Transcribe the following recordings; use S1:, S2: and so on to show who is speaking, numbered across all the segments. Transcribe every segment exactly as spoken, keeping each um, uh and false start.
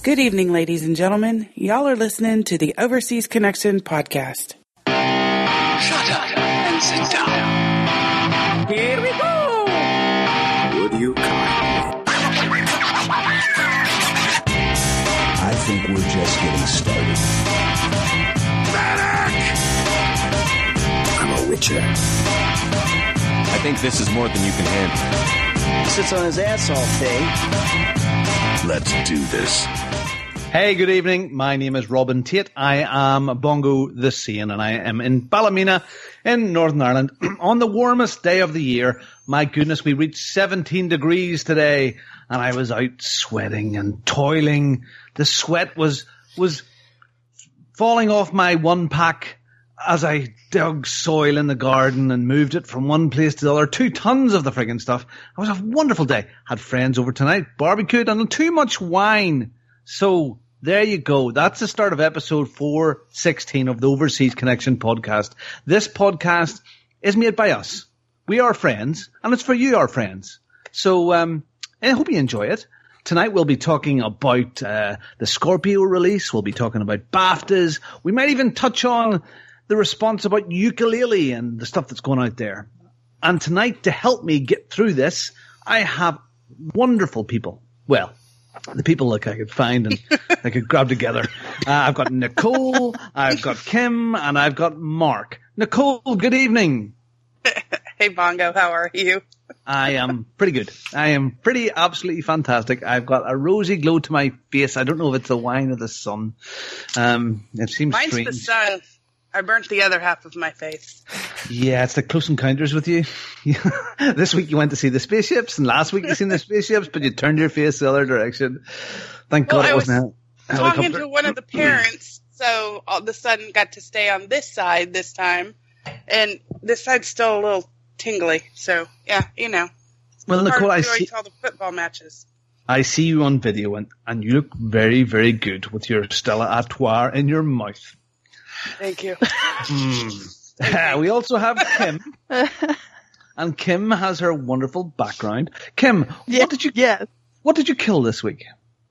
S1: Good evening, ladies and gentlemen. Y'all are listening to the Overseas Connection podcast.
S2: Shut up and sit down.
S1: Here we go!
S2: Would you kindly?
S3: I think we're just getting started.
S2: Medic! I'm a witcher.
S4: I think this is more than you can handle.
S5: He sits on his ass all day.
S2: Let's do this.
S6: Hey, good evening. My name is Robin Tate. I am Bongo the Sane, and I am in Ballymena in Northern Ireland on the warmest day of the year. My goodness, we reached seventeen degrees today, and I was out sweating and toiling. The sweat was was falling off my one pack as I dug soil in the garden and moved it from one place to the other. Two tons of the friggin' stuff. It was a wonderful day. Had friends over tonight, barbecued, and too much wine. So there you go. That's the start of episode four sixteen of the Overseas Connection podcast. This podcast is made by us. We are friends, and it's for you, our friends. So um, I hope you enjoy it. Tonight we'll be talking about uh, the Scorpio release. We'll be talking about BAFTAs. We might even touch on the response about ukulele and the stuff that's going out there. And tonight, to help me get through this, I have wonderful people. Well, the people like I could find and I could grab together. Uh, I've got Nicole, I've got Kim, and I've got Mark. Nicole, good evening.
S1: Hey, Bongo, how are you?
S6: I am pretty good. I am pretty absolutely fantastic. I've got a rosy glow to my face. I don't know if it's the wine or the sun. Um, it seems
S1: Mine's
S6: strange.
S1: the sun. I burnt the other half of my face.
S6: Yeah, it's the Close Encounters with you. This week you went to see the spaceships, and last week you seen the spaceships, but you turned your face the other direction. Thank
S1: Well,
S6: God it
S1: I was
S6: wasn't a
S1: talking
S6: helicopter.
S1: to one of the parents, so all the sun got to stay on this side this time, and this side's still a little tingly. So yeah, you know.
S6: Well,
S1: Hard
S6: Nicole,
S1: to
S6: I
S1: enjoy
S6: see,
S1: all the football matches.
S6: I see you on video, and, and you look very, very good with your Stella Artois in your mouth.
S1: Thank you.
S6: Mm. We also have Kim, and Kim has her wonderful background. Kim,
S7: Yeah,
S6: what did you
S7: yes.
S6: what did you kill this week?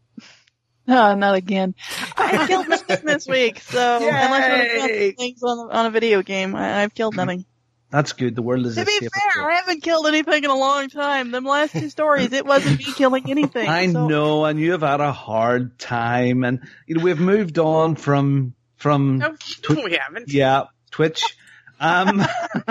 S7: Oh, not again. I killed nothing this week, so unless
S6: Yay!
S7: I count things on, on a video game, I, I've killed nothing.
S6: That's good. The world is
S7: To
S6: a
S7: be
S6: safe
S7: fair,
S6: place.
S7: I haven't killed anything in a long time. Them last two stories, it wasn't me killing anything.
S6: I
S7: so.
S6: know, and you have had a hard time, and you know we've moved on from from
S1: No,
S6: Twi-
S1: we haven't.
S6: yeah Twitch, um,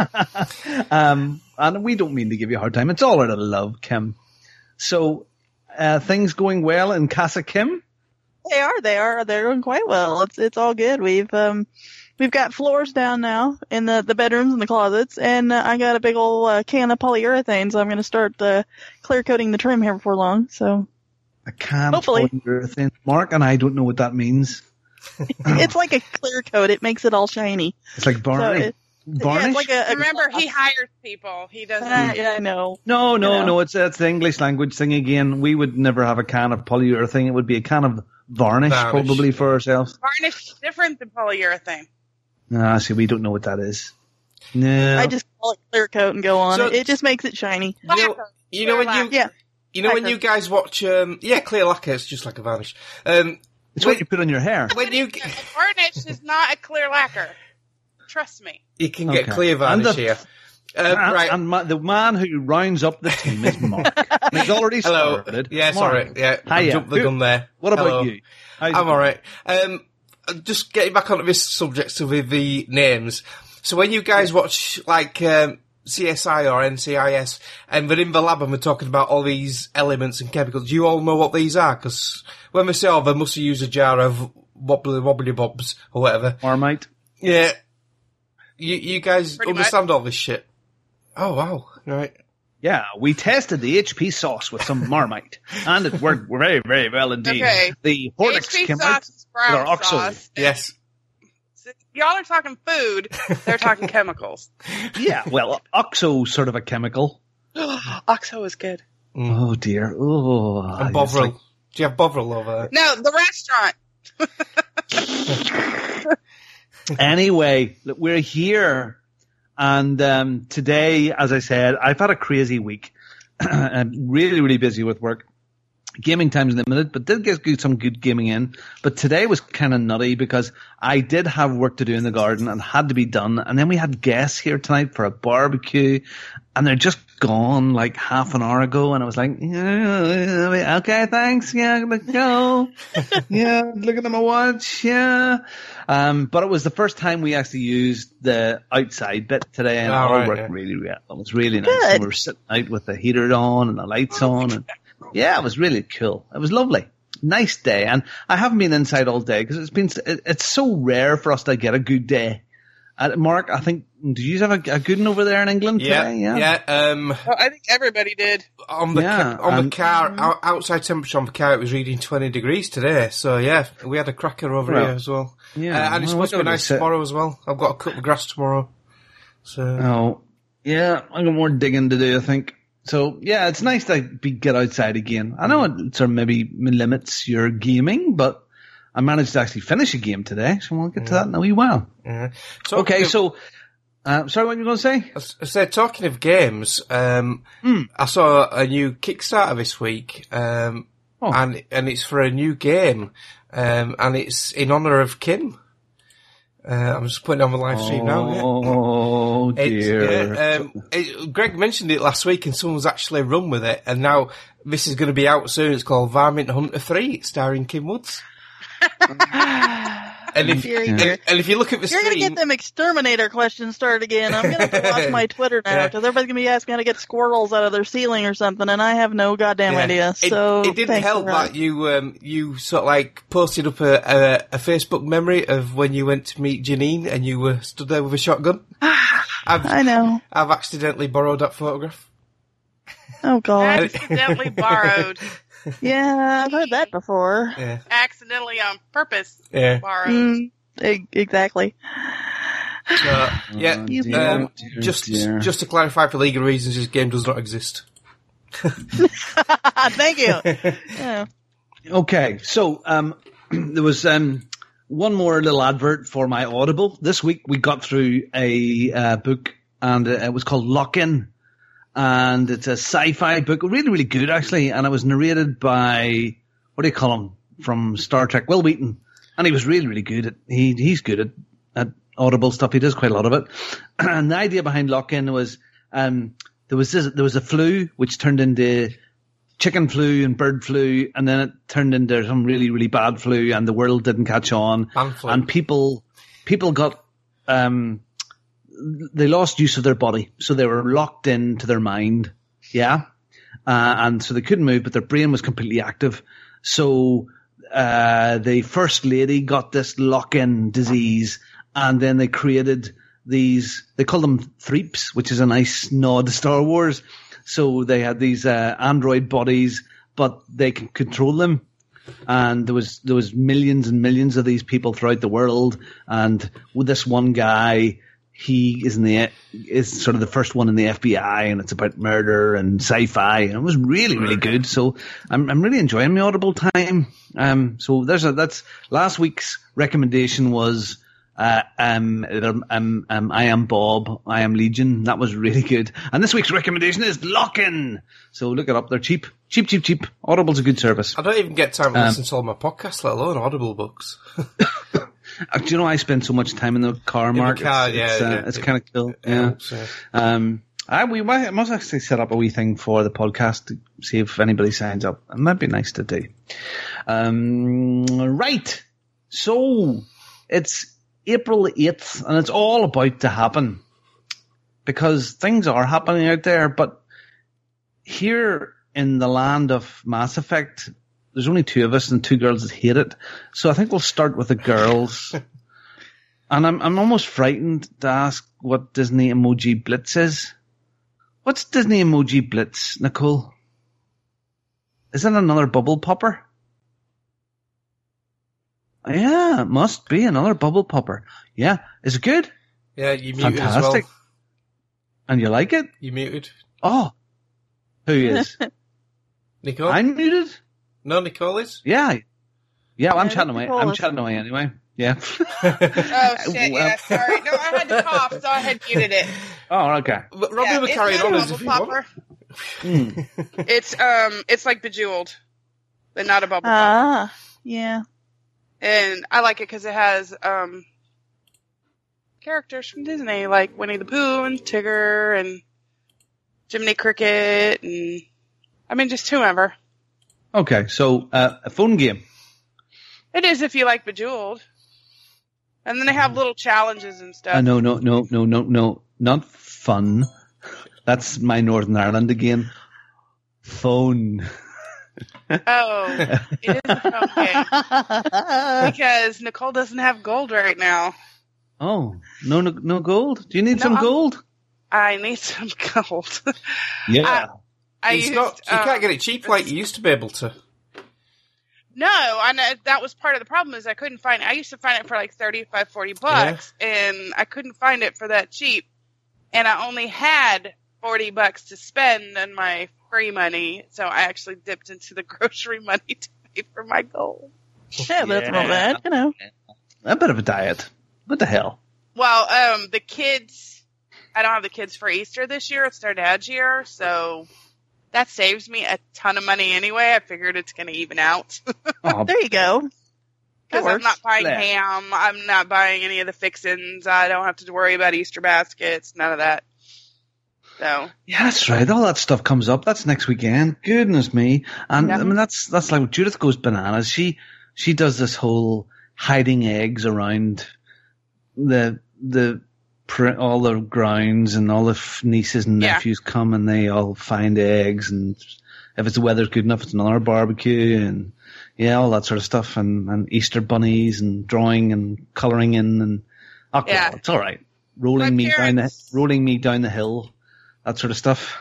S6: um, and we don't mean to give you a hard time. It's all out of love, Kim. So uh, things going well in Casa Kim?
S7: They are, they are, they're doing quite well. It's it's all good. We've um we've got floors down now in the the bedrooms and the closets, and uh, I got a big old uh, can of polyurethane, so I'm going to start uh, clear coating the trim here before long. So
S6: A can
S7: Hopefully.
S6: of polyurethane. Mark and I don't know what that means.
S7: it's like a clear coat. It makes it all shiny.
S6: It's like
S7: So
S6: varnish.
S7: it, yeah,
S6: varnish?
S7: it's like a, a
S1: Remember, he hires people. He doesn't.
S7: Uh, yeah, I know.
S6: No, no,
S7: You know.
S6: no. It's it's the English language thing again. We would never have a can of polyurethane. It would be a can of varnish,
S4: Varnish.
S6: probably for ourselves.
S1: Varnish is different than polyurethane.
S6: Ah, see, we don't know what that is. No.
S7: I just call it clear coat and go on.
S4: So-
S7: it, it just makes it shiny.
S4: You know,
S1: Lacquer.
S4: you know when
S1: Clear
S4: you,
S7: Yeah.
S4: you know when
S7: lacquer.
S4: you guys watch, um, yeah, clear lacquer. It's just like a varnish. Um,
S6: It's
S4: when,
S6: what you put on your hair.
S4: when you
S1: A varnish is not a clear lacquer. Trust me.
S4: you can get
S6: Okay.
S4: clear varnish
S6: And the-
S4: here. Um,
S6: And,
S4: right.
S6: and ma- the man who rounds up the team is Mark. And he's already
S4: Hello.
S6: started.
S4: Yeah,
S6: Mark,
S4: sorry. Yeah, I
S6: Hiya.
S4: jumped the gun there.
S6: What about
S4: Hello.
S6: you? How's it
S4: I'm
S6: going?
S4: alright. Um, just getting back onto this subject so with the names. So when you guys watch like um, C S I or N C I S and we're in the lab and we're talking about all these elements and chemicals, do you all know what these are? Because when we say, oh, they must use a jar of wobbly wobbly bobs or whatever.
S6: Marmite.
S4: Yeah. You, you guys
S1: Pretty
S4: understand all this shit? Oh, wow. Right.
S6: Yeah, we tested the H P sauce with some Marmite, and it worked very, very well indeed.
S1: Okay.
S6: The Horlicks
S1: H P
S6: came out
S1: sauce is
S6: with
S1: brown
S6: our Oxo.
S1: sauce.
S4: Yes.
S1: Y'all are talking food. They're talking chemicals.
S6: Yeah, well, Oxo sort of a chemical.
S1: Oxo is good.
S6: Oh dear. Oh,
S4: And
S6: it's
S4: Bovril.
S6: like-
S4: Do you have Bovril over there?
S1: No, the restaurant.
S6: Anyway, look, we're here, and um, today, as I said, I've had a crazy week. I'm really, really busy with work. Gaming time's limited, but did get good, some good gaming in. But today was kind of nutty because I did have work to do in the garden and had to be done. And then we had guests here tonight for a barbecue, and they're just gone like half an hour ago. And I was like, yeah, okay, thanks. Yeah, let's go. Yeah, looking at my watch. Yeah. Um, but it was the first time we actually used the outside bit today, and it
S4: Oh,
S6: all
S4: right,
S6: worked
S4: yeah.
S6: really well. It was really nice.
S7: Good.
S6: And we were sitting out with the heater on and the lights on, and yeah, it was really cool. It was lovely. Nice day. And I haven't been inside all day because it's been, it, it's so rare for us to get a good day. Uh, Mark, I think, did you have a, a good one over there in England
S4: Yeah,
S6: today? Yeah.
S4: yeah. Um,
S1: Well, I think everybody did.
S4: on the
S6: Yeah,
S4: ca- on
S6: and-
S4: the car, out- outside temperature on the car, it was reading twenty degrees today. So yeah, we had a cracker over
S6: Well,
S4: here as well.
S6: yeah,
S4: uh, and it's
S6: well,
S4: supposed to be
S6: we don't
S4: nice
S6: sit-
S4: tomorrow as well. I've got to cut the grass tomorrow. So
S6: Oh, yeah, I got more digging to do, I think. So, yeah, it's nice to be, get outside again. I know it sort of maybe limits your gaming, but I managed to actually finish a game today, so we'll get to that in a wee while.
S4: yeah. Talking
S6: Okay,
S4: of-
S6: so, uh, sorry, what were you going to say?
S4: I said, talking of games, um,
S6: Hmm.
S4: I saw a new Kickstarter this week, um,
S6: Oh.
S4: and and it's for a new game, um, and it's in honour of Kim. Uh, I'm just putting it on the live stream now. Yeah.
S6: Oh,
S4: It's-
S6: dear.
S4: yeah, um, it, Greg mentioned it last week, and someone's actually run with it, and now this is going to be out soon. It's called Varmint Hunter three, starring Kim Woods. And if,
S7: Dear,
S4: and,
S7: dear.
S4: and if you look at the
S7: You're going to
S4: stream,
S7: get them exterminator questions started again. I'm going to have to watch my Twitter now
S4: Yeah.
S7: because everybody's going to be asking how to get squirrels out of their ceiling or something, and I have no goddamn
S4: yeah,
S7: idea.
S4: it,
S7: So
S4: it didn't
S7: thanks
S4: help
S7: for
S4: that you um, you sort of like posted up a, a, a Facebook memory of when you went to meet Janine and you were stood there with a shotgun. I've
S7: I know.
S4: I've accidentally borrowed that photograph.
S7: Oh god.
S1: Accidentally borrowed.
S7: Yeah, I've heard that before.
S4: Yeah,
S1: Accidentally on purpose
S4: yeah.
S1: borrowed.
S7: Mm, e- exactly.
S4: So, yeah,
S7: You
S6: dear,
S4: um,
S6: dear,
S4: just
S6: dear.
S4: just to clarify for legal reasons, this game does not exist.
S7: Thank you. Yeah.
S6: Okay, so um, there was um, one more little advert for my Audible. This week we got through a uh, book, and uh, it was called Lock-In. And it's a sci-fi book, really, really good actually. And it was narrated by, what do you call him, from Star Trek, Will Wheaton. And he was really, really good at, he, he's good at, at Audible stuff. He does quite a lot of it. And the idea behind Lock-In was, um, there was this, there was a flu which turned into chicken flu and bird flu, and then it turned into some really, really bad flu, and the world didn't catch on.
S4: Man flu.
S6: And people, people got, um, they lost use of their body, so they were locked into their mind, yeah, uh, and so they couldn't move, but their brain was completely active. So uh, the first lady got this lock-in disease, and then they created these. They call them threeps, which is a nice nod to Star Wars. So they had these uh, android bodies, but they could control them. And there was there was millions and millions of these people throughout the world, and with this one guy. He is in the is sort of the first one in the F B I, and it's about murder and sci-fi, and it was really really good. So I'm I'm really enjoying my Audible time. Um, so there's a that's last week's recommendation was uh um um um I Am Bob, I Am Legion. That was really good. And this week's recommendation is Lock-In. So look it up. They're cheap, cheap, cheap, cheap. Audible's a good service.
S4: I don't even get time to
S6: Um,
S4: listen to all my podcasts, let alone Audible books.
S6: Uh, Do you know I spend so much time in the car,
S4: the
S6: Mark?
S4: car,
S6: it's,
S4: yeah,
S6: it's, uh,
S4: yeah.
S6: it's kind of cool. Yeah.
S4: So,
S6: Um, I, we might, I must actually set up a wee thing for the podcast to see if anybody signs up. It might be nice to do. Um, right. So it's April eighth, and it's all about to happen because things are happening out there. But here in the land of Mass Effect, there's only two of us and two girls that hate it. So I think we'll start with the girls. And I'm I'm almost frightened to ask what Disney Emoji Blitz is. What's Disney Emoji Blitz, Nicole? Is that another bubble popper? Yeah, it must be another bubble popper. Yeah. Is it good?
S4: yeah, you muted as
S6: Fantastic.
S4: well.
S6: And you like it?
S4: You muted.
S6: Oh. Who is?
S4: Nicole?
S6: I'm muted?
S4: No, Nicole is?
S6: Yeah. Yeah, well, I'm
S7: Yeah,
S6: chatting away.
S7: Nicole
S6: I'm
S7: is-
S6: chatting away anyway. Yeah.
S1: Oh shit! Yeah, sorry. No, I had to cough, so I had muted it.
S6: Oh, okay.
S4: But Robin
S1: Yeah,
S4: will
S1: it's
S4: carry
S1: not
S4: on
S1: a
S4: as if
S1: bubble
S4: you want.
S1: popper. It's um, it's like Bejeweled. but not a bubble pop.
S7: Ah, yeah.
S1: And I like it because it has um, characters from Disney, like Winnie the Pooh and Tigger and Jiminy Cricket, and I mean, just whomever.
S6: Okay, so uh, a phone game.
S1: It is if you like Bejeweled. And then they have little challenges and stuff.
S6: Uh, no, no, no, no, no, no, not fun. That's my Northern Ireland again. Phone.
S1: Oh, it is a phone game. Because Nicole doesn't have gold right now.
S6: Oh, no, no, no gold. Do you need
S1: No,
S6: some
S1: I'm-
S6: gold?
S1: I need some gold.
S6: Yeah.
S1: I
S4: It's
S1: used,
S4: not, you
S1: um,
S4: can't get it cheap like you used to be able to.
S1: No, I know that was part of the problem is I couldn't find it. I used to find it for like thirty-five, forty bucks, and I couldn't find it for that cheap. And I only had forty bucks to spend on my free money, so I actually dipped into the grocery money to pay for my gold.
S7: Yeah, that's not bad, you know.
S6: A bit of a diet. What the hell?
S1: Well, um, the kids, I don't have the kids for Easter this year. It's their dad's year, so that saves me a ton of money anyway. I figured it's going to even out.
S6: Oh,
S7: There you go.
S1: Because
S7: That
S1: I'm not
S7: works.
S1: buying
S6: Yeah.
S1: ham. I'm not buying any of the fixins. I don't have to worry about Easter baskets. None of that. So,
S6: yeah, that's right. All that stuff comes up. That's next weekend. Goodness me. And
S1: Yeah.
S6: I mean, that's that's like Judith goes bananas. She she does this whole hiding eggs around the the pr- all the grounds, and all the f- nieces and
S1: Yeah.
S6: nephews come and they all find eggs, and if it's the weather's good enough, it's another barbecue, and yeah, all that sort of stuff, and, and Easter bunnies and drawing and colouring in, and oh,
S1: Yeah.
S6: well, it's all right. Rolling
S1: My
S6: me down the
S1: parents-
S6: rolling me down the hill, that sort of stuff.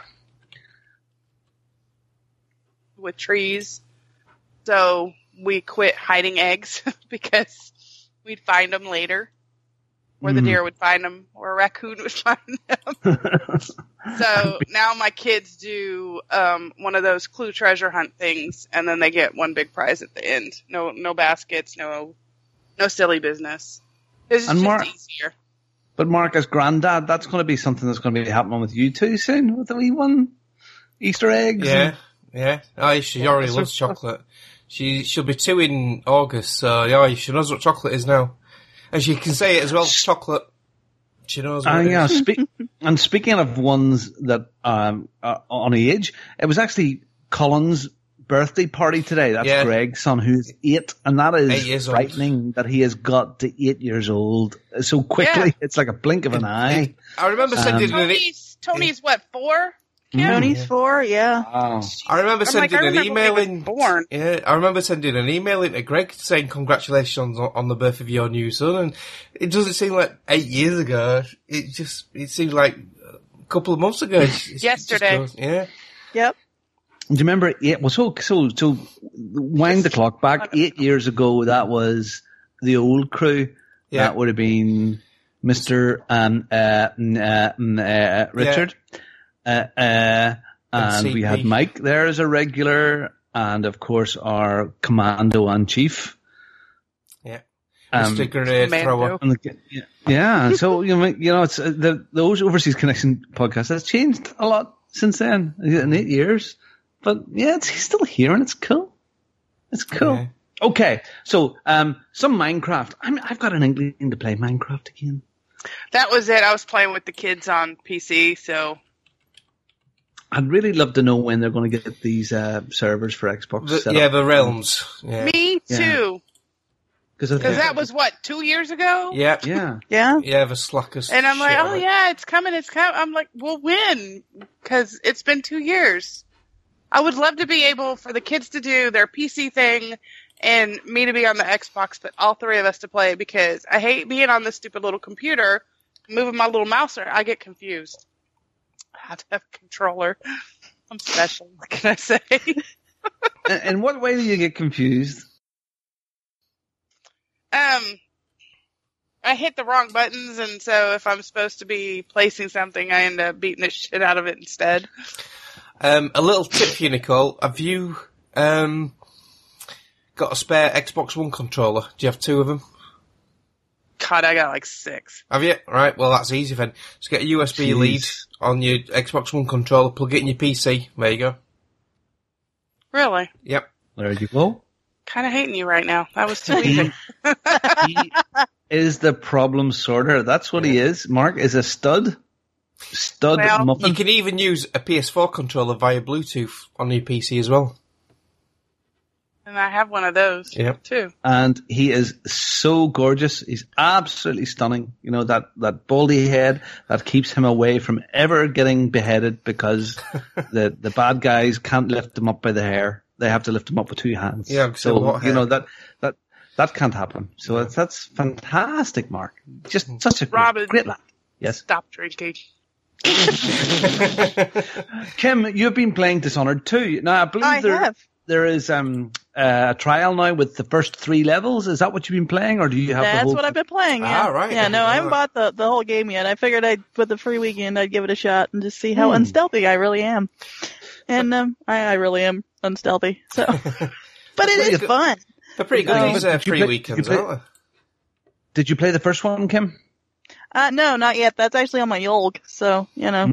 S1: with trees. So, we quit hiding eggs because we'd find them later. Or the
S6: Mm.
S1: deer would find them, or a raccoon would find them. So now my kids do um, one of those clue treasure hunt things, and then they get one big prize at the end. No, no baskets, no, no silly business. This is
S6: And
S1: just
S6: more-
S1: easier.
S6: But Mark, as granddad, that's going to be something that's going to be happening with you too soon, with the wee one, Easter eggs.
S4: Yeah, yeah. Oh, she already
S6: That's
S4: loves
S6: what-
S4: chocolate. She, she'll be two in August, so yeah, she knows what chocolate is now. And she can say it as well, chocolate. She knows what
S6: Uh,
S4: it
S6: yeah,
S4: is.
S6: spe- and speaking of ones that um, are on age, it was actually Colin's birthday party today. That's
S4: Yeah.
S6: Greg's son, who's eight, and that is
S4: Eight years old.
S6: frightening that he has got to eight years old so quickly.
S1: Yeah.
S6: It's like a blink of an eye.
S4: I remember
S6: Um,
S4: sending an e-
S1: Tony's, Tony's what, four?
S6: Mm.
S7: Tony's four, yeah.
S6: Wow.
S4: I remember
S1: I'm
S4: sending
S1: like, I
S4: an
S1: remember when
S4: email
S1: he was
S4: in.
S1: born.
S4: Yeah, I remember sending an email in to Greg saying congratulations on, on the birth of your new son, and it doesn't seem like eight years ago. It just it seems like a couple of months ago. It's- it's
S1: Yesterday.
S4: just goes- yeah,
S7: Yep.
S6: Do you remember eight? Well, so so so wind the clock back eight years ago. That was the old crew.
S4: Yeah.
S6: That would have been Mister um, uh, n- uh, n- uh, Richard, uh, uh, and
S4: C
S6: we had
S4: P.
S6: Mike there as a regular, and of course our commando and chief.
S4: yeah.
S6: Um,
S4: Mister Grenade
S1: Commando.
S4: Thrower.
S6: and the- yeah, yeah. So you know, you know, it's uh, the those Overseas Connection podcast has changed a lot since then in eight years. But yeah, it's he's still here and it's cool. It's cool.
S4: Yeah.
S6: Okay, so um, some Minecraft. I'm, I've got an inkling to play Minecraft again.
S1: That was it. I was playing with the kids on P C, so
S6: I'd really love to know when they're going to get these uh, servers for Xbox
S4: The,
S6: set
S4: yeah,
S6: up.
S4: the realms. Yeah,
S1: me
S6: Yeah.
S1: too.
S6: Because
S1: Because that was what, two years ago?
S4: yeah,
S6: yeah.
S7: Yeah.
S4: yeah. The slackers.
S1: And I'm like,
S4: shit
S1: oh
S4: on it.
S1: yeah, it's coming, it's coming. I'm like, well, when? Because it's been two years. I would love to be able for the kids to do their P C thing and me to be on the Xbox, but all three of us to play because I hate being on this stupid little computer, moving my little mouse around. I get confused. I have to have a controller. I'm special. What can I say?
S6: In in what way do you get confused?
S1: Um, I hit the wrong buttons, and so if I'm supposed to be placing something, I end up beating the shit out of it instead.
S4: Um, a little tip for you, Nicole. Have you um, got a spare Xbox One controller? Do you have two of them?
S1: God, I got like six.
S4: Have you? Right, well, that's easy then. Just get a U S B
S6: Jeez.
S4: lead on your Xbox One controller, plug it in your P C. There you go.
S1: Really?
S4: Yep.
S6: There you go.
S1: Kind of hating you right now. That was too easy.
S6: He is the problem sorter. That's what he is. Mark is a stud. Stud
S1: Well,
S6: muffin.
S4: You can even use a P S four controller via Bluetooth on your P C as well.
S1: And I have one of those,
S4: Yep.
S1: too.
S6: And he is so gorgeous. He's absolutely stunning. You know, that, that baldy head that keeps him away from ever getting beheaded because the, the bad guys can't lift him up by the hair. They have to lift him up with two hands.
S4: Yeah, so
S6: so,
S4: what
S6: you know,
S4: hair?
S6: that, that, that can't happen. So that's, that's fantastic, Mark. Just such a great,
S1: Robin.
S6: great lad. Yes.
S1: Stop drinking.
S6: Kim, you've been playing Dishonored too. Now, I believe
S7: I
S6: there,
S7: have.
S6: there is um, uh, a trial now with the first three levels. Is that what you've been playing, or do you have the
S7: That's
S6: whole...
S7: what I've been playing. Yeah,
S4: Ah, right.
S7: Yeah, no, I haven't
S4: Ah.
S7: bought the, the whole game yet. I figured I'd, with the free weekend, I'd give it a shot and just see how
S6: Hmm.
S7: unstealthy I really am. And um, I, I really am unstealthy. So, but it is
S4: good.
S7: fun.
S4: They're pretty good
S7: Oh.
S4: these uh,
S6: Did you
S4: free
S6: play-
S4: weekends,
S6: did you play-
S4: aren't
S6: Did you play the first one, Kim?
S7: Uh, no, not yet. That's actually on my Yolg. So, you know.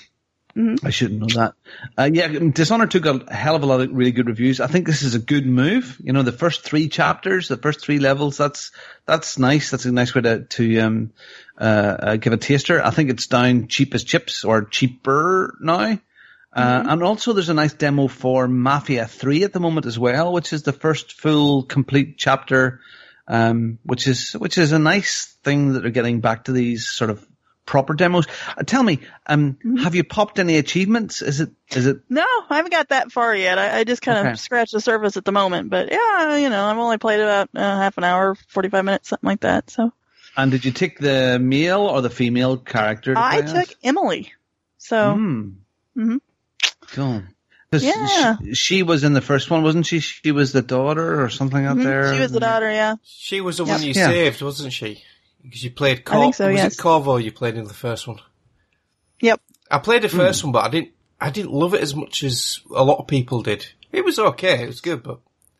S6: I shouldn't know that. Uh, yeah, Dishonored took a hell of a lot of really good reviews. I think this is a good move. You know, the first three chapters, the first three levels, that's that's nice. That's a nice way to, to um, uh, uh, give a taster. I think it's down cheap as chips or cheaper now. Uh, and also there's a nice demo for Mafia three at the moment as well, which is the first full complete chapter, um, which is, which is a nice thing that they're getting back to these sort of proper demos. Uh, tell me, um, have you popped any achievements? Is it, is it,
S7: No, I haven't got that far yet. I, I just kind of
S6: Okay.
S7: scratched the surface at the moment. But yeah, you know, I've only played about uh, half an hour, forty-five minutes, something like that. So
S6: and did you take the male or the female character? To
S7: I
S6: play
S7: took
S6: as?
S7: Emily. So
S6: Hmm.
S7: Mhm.
S6: Cool. 'Cause
S7: Yeah.
S6: She, she was in the first one, wasn't she? She was the daughter or something out
S7: mhm,
S6: there.
S7: she was the daughter. Yeah.
S4: She was the
S7: Yep.
S4: one you
S6: Yeah.
S4: saved, wasn't she? Because you played
S7: I think
S4: Corvo.
S7: so,
S4: was
S7: yes.
S4: it Corvo you played in the first one?
S7: Yep.
S4: I played the
S6: Hmm.
S4: first one, but I didn't. I didn't love it as much as a lot of people did. It was okay. It was good, but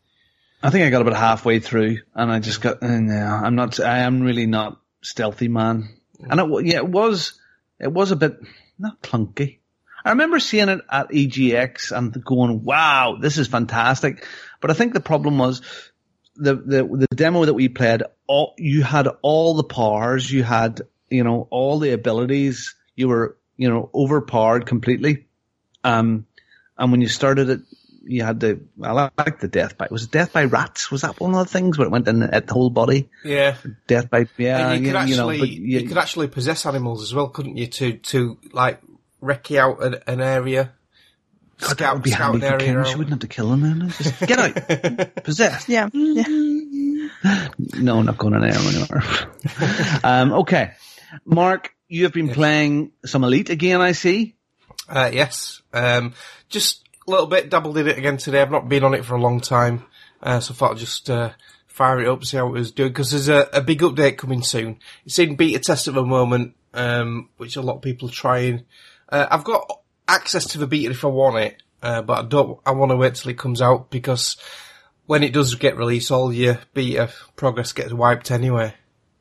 S6: I think I got about halfway through, and I just got. Uh, no, I'm not. I am really not stealthy, man. And it, wa- yeah, it was. It was a bit not clunky. I remember seeing it at E G X and going, "Wow, this is fantastic." But I think the problem was the the the demo that we played. All you had all the powers. You had you know all the abilities. You were you know overpowered completely. Um, and when you started it, you had the, I like the death by, was it death by rats? Was that one of the things where it went in at the whole body?
S4: yeah.
S6: Death by, yeah,
S4: and you could
S6: you,
S4: actually
S6: you know, but
S4: you,
S6: you,
S4: could actually possess animals as well, couldn't you? To to like recce out an, an area,
S6: God, that would be handy for Kim. She wouldn't have to kill him then. Just get out. Possessed.
S7: Yeah. Yeah.
S6: No, not going in there anymore. um, okay. Mark, you have been playing some Elite again, I see.
S4: Uh, yes. Um, just a little bit, dabbled in it again today. I've not been on it for a long time, uh, so I thought I'd just uh, fire it up and see how it was doing, because there's a, a big update coming soon. It's in beta test at the moment, um, which a lot of people are trying. Uh, I've got access to the beta if I want it, uh, but I don't, I want to wait till it comes out, because when it does get released, all your beta progress gets wiped anyway.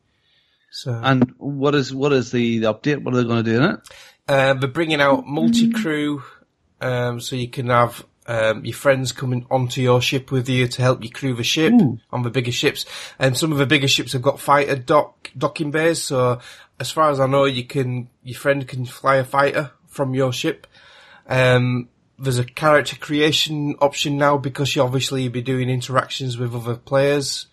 S4: So.
S6: And what is what is the, the update? What are they going to do in it?
S4: Uh, they're bringing out multi-crew, um, so you can have um, your friends coming onto your ship with you to help you crew the ship
S6: Ooh.
S4: on the bigger ships. And some of the bigger ships have got fighter dock docking bays, so as far as I know, you can your friend can fly a fighter from your ship. Um, there's a character creation option now, because you obviously be doing interactions with other players.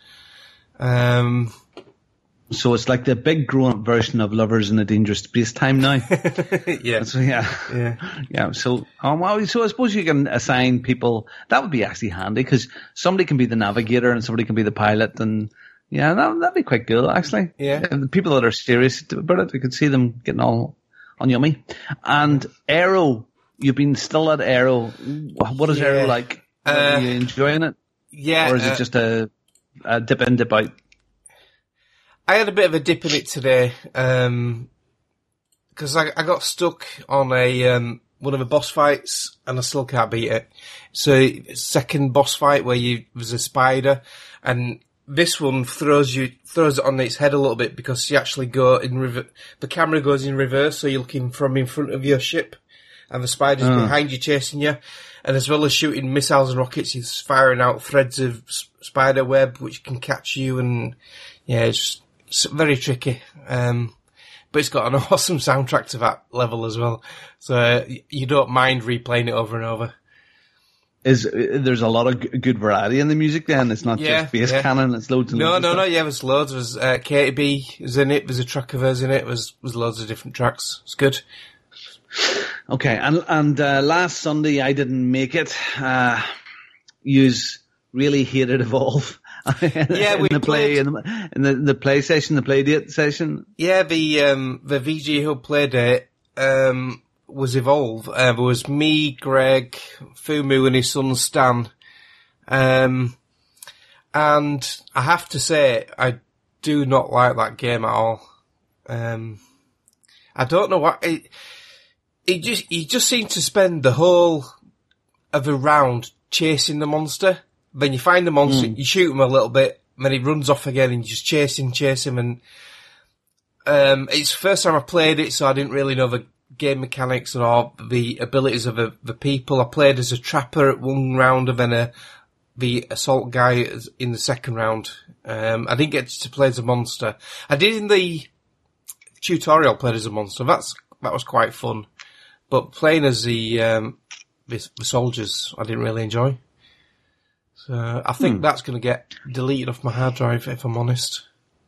S4: Um,
S6: So it's like the big grown-up version of Lovers in a Dangerous Space Time now.
S4: yeah,
S6: So yeah,
S4: yeah.
S6: yeah. So, um, well, so I suppose you can assign people. That would be actually handy, because somebody can be the navigator and somebody can be the pilot, and yeah, that, that'd be quite cool actually.
S4: Yeah.
S6: And the people that are serious about it, we could see them getting all on yummy. And Aero, you've been still at Aero. What is
S4: Yeah.
S6: Aero like?
S4: Uh,
S6: are you enjoying it,
S4: Yeah,
S6: or is
S4: uh,
S6: it just a, a dip in, dip out?
S4: I had a bit of a dip in it today, um, cause I, I got stuck on a, um, one of the boss fights and I still can't beat it. So, second boss fight where you, there's a spider, and this one throws you, throws it on its head a little bit, because you actually go in rever- the camera goes in reverse, so you're looking from in front of your ship, and the spiders
S6: Oh.
S4: behind you chasing you. And as well as shooting missiles and rockets, he's firing out threads of s- spider web which can catch you, and yeah, it's, it's very tricky. Um, but it's got an awesome soundtrack to that level as well, so uh, you don't mind replaying it over and over.
S6: Is there's a lot of g- good variety in the music then? It's not
S4: Yeah,
S6: just bass
S4: yeah.
S6: cannon, it's loads and
S4: No,
S6: loads
S4: no,
S6: of
S4: no.
S6: stuff.
S4: Yeah, there's loads. There's uh, Katy B is in it. There's a track of hers in it. There's there's loads of different tracks. It's good.
S6: Okay, and and uh, last Sunday I didn't make it. Uh, yous really hated Evolve.
S4: Yeah,
S6: in
S4: we
S6: the play
S4: played-
S6: in the, in the the play session, the play date session.
S4: Yeah, the um the V G Hub play date um was Evolve. Uh, there was me, Greg, Fumu, and his son Stan. Um, and I have to say, I do not like that game at all. Um, I don't know what it. It just he just seemed to spend the whole of a round chasing the monster. Then you find the monster, you shoot him a little bit, and then he runs off again, and you just chase him, chase him, and um, it's the first time I played it, so I didn't really know the game mechanics or the abilities of the, the people. I played as a trapper at one round, and then a, the assault guy as- in the second round. Um, I didn't get to play as a monster. I did in the tutorial played as a monster. That's that was quite fun. But playing as the um, the, the soldiers, I didn't really enjoy. So I think that's going to get deleted off my hard drive, if I'm honest.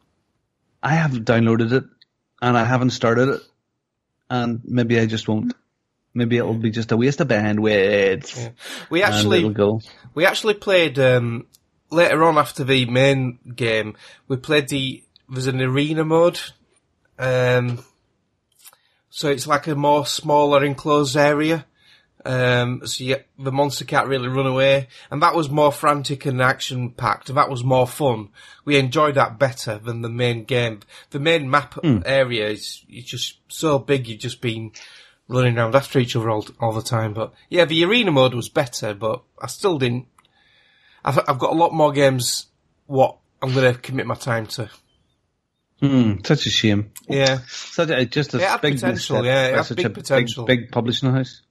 S6: I haven't downloaded it, and I haven't started it, and maybe I just won't. Maybe it'll be just a waste of bandwidth.
S4: Yeah. We
S6: and
S4: actually
S6: it'll go.
S4: we actually played um, later on after the main game. We played the there's an arena mode. Um, so it's like a more smaller enclosed area. Um, so you, the monster can't really run away, and that was more frantic and action packed, and that was more fun. We enjoyed that better than the main game. The main map area is it's just so big, you've just been running around after each other all, all the time. But yeah, the arena mode was better, but I still didn't. I've, I've got a lot more games what I'm going to commit my time to.
S6: Hmm, such a shame.
S4: Yeah.
S6: Such a, just a
S4: It had
S6: big,
S4: potential,
S6: big step
S4: yeah, it
S6: for
S4: had
S6: such
S4: big
S6: a
S4: potential.
S6: Big, big publishing house.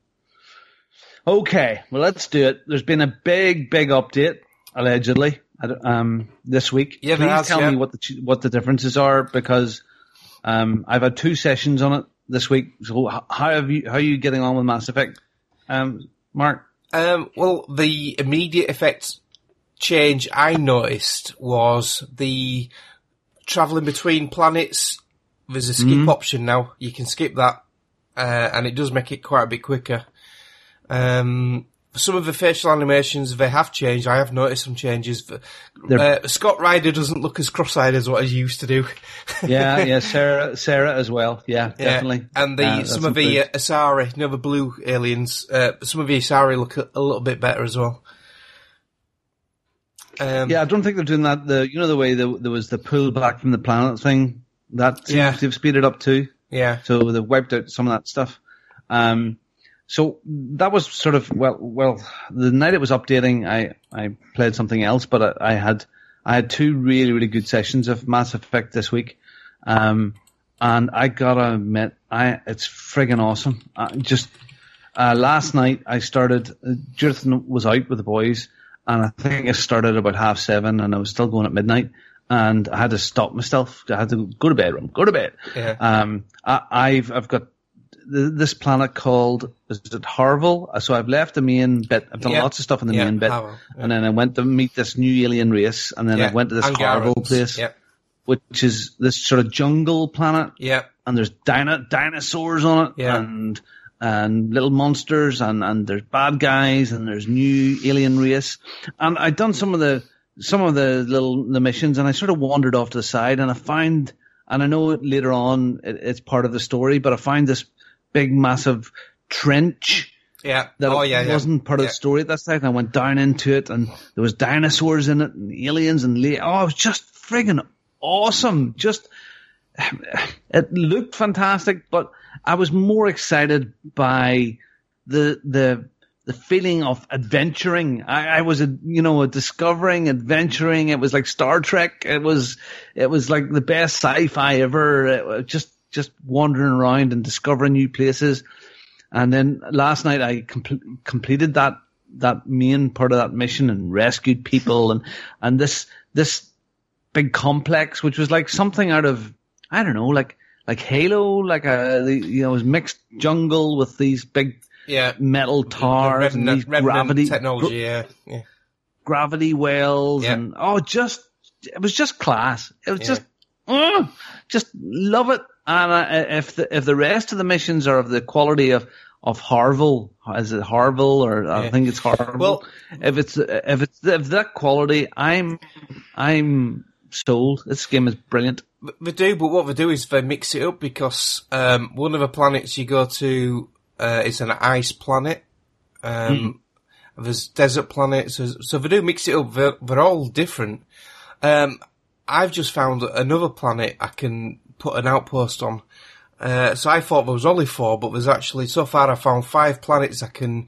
S6: Okay, well, let's do it. There's been a big, big update, allegedly, um, this week.
S4: Yeah, there
S6: Please
S4: has,
S6: tell
S4: yeah.
S6: me what the ch- what the differences are, because um, I've had two sessions on it this week. So, h- how have you? How are you getting on with Mass Effect, um, Mark?
S4: Um, well, the immediate effect change I noticed was the travelling between planets. There's a skip option now. You can skip that, uh, and it does make it quite a bit quicker. Um, some of the facial animations, they have changed. I have noticed some changes. Uh, Scott Ryder doesn't look as cross-eyed as what he used to do.
S6: Yeah, yeah, Sarah, Sarah as well. Yeah,
S4: Yeah,
S6: definitely.
S4: and the
S6: Uh, that's
S4: some of the uh,
S6: improved.
S4: Asari, you know, the blue aliens, uh, some of the Asari look a, a little bit better as well. Um,
S6: Yeah, I don't think they're doing that. The you know the way the, there was the pull back from the planet thing that seems
S4: Yeah.
S6: to have speeded up too.
S4: yeah.
S6: So they've wiped out some of that stuff. Um, so that was sort of well, well. The night it was updating, I, I played something else, but I, I had I had two really really good sessions of Mass Effect this week, um, and I gotta admit, I it's friggin' awesome. Uh, just uh, last night I started. Uh, Judith was out with the boys, and I think I started about half seven, and I was still going at midnight. And I had to stop myself. I had to go to bedroom, go to bed.
S4: Yeah.
S6: Um, I, I've I've got th- this planet called is it Harville? So I've left the main bit. I've done
S4: Yeah.
S6: lots of stuff in the
S4: Yeah,
S6: main bit,
S4: Harville, yeah.
S6: and then I went to meet this new alien race, and then
S4: yeah.
S6: I went to this
S4: Angarans,
S6: Harville place,
S4: Yeah,
S6: which is this sort of jungle planet,
S4: yeah,
S6: and there's dino- dinosaurs on it,
S4: Yeah.
S6: and and little monsters, and and there's bad guys, and there's new alien race, and I'd done some of the some of the little the missions, and I sort of wandered off to the side, and I find, and I know later on it, it's part of the story, but I find this big massive trench
S4: yeah.
S6: that
S4: oh, yeah, yeah.
S6: wasn't part of
S4: yeah.
S6: the story at that time. I went down into it, and there was dinosaurs in it, and aliens, and la- oh, it was just friggin' awesome. Just it looked fantastic, but I was more excited by the the the feeling of adventuring. I, I was a you know a discovering, adventuring. It was like Star Trek. It was it was like the best sci-fi ever. It was just just wandering around and discovering new places. And then last night I com- completed that that main part of that mission and rescued people and and this this big complex, which was like something out of, I don't know, like like Halo, like a you know, it was mixed jungle with these big
S4: yeah
S6: metal towers
S4: the
S6: and these
S4: Revenant
S6: gravity
S4: technology, yeah, yeah,
S6: gravity wells
S4: yeah.
S6: and oh, just it was just class. It was
S4: yeah.
S6: just uh, just love it. And uh, if the if the rest of the missions are of the quality of of Harville, is it Harville or I
S4: yeah.
S6: think it's Harville?
S4: Well,
S6: if it's if it's if that quality, I'm I'm sold. This game is brilliant.
S4: They do, but what they do is they mix it up because um, one of the planets you go to uh, is an ice planet. Um, mm. There's desert planets, so, so they do mix it up. They're, they're all different. Um, I've just found another planet I can put an outpost on. Uh, so I thought there was only four, but there's actually, so far I found five planets I can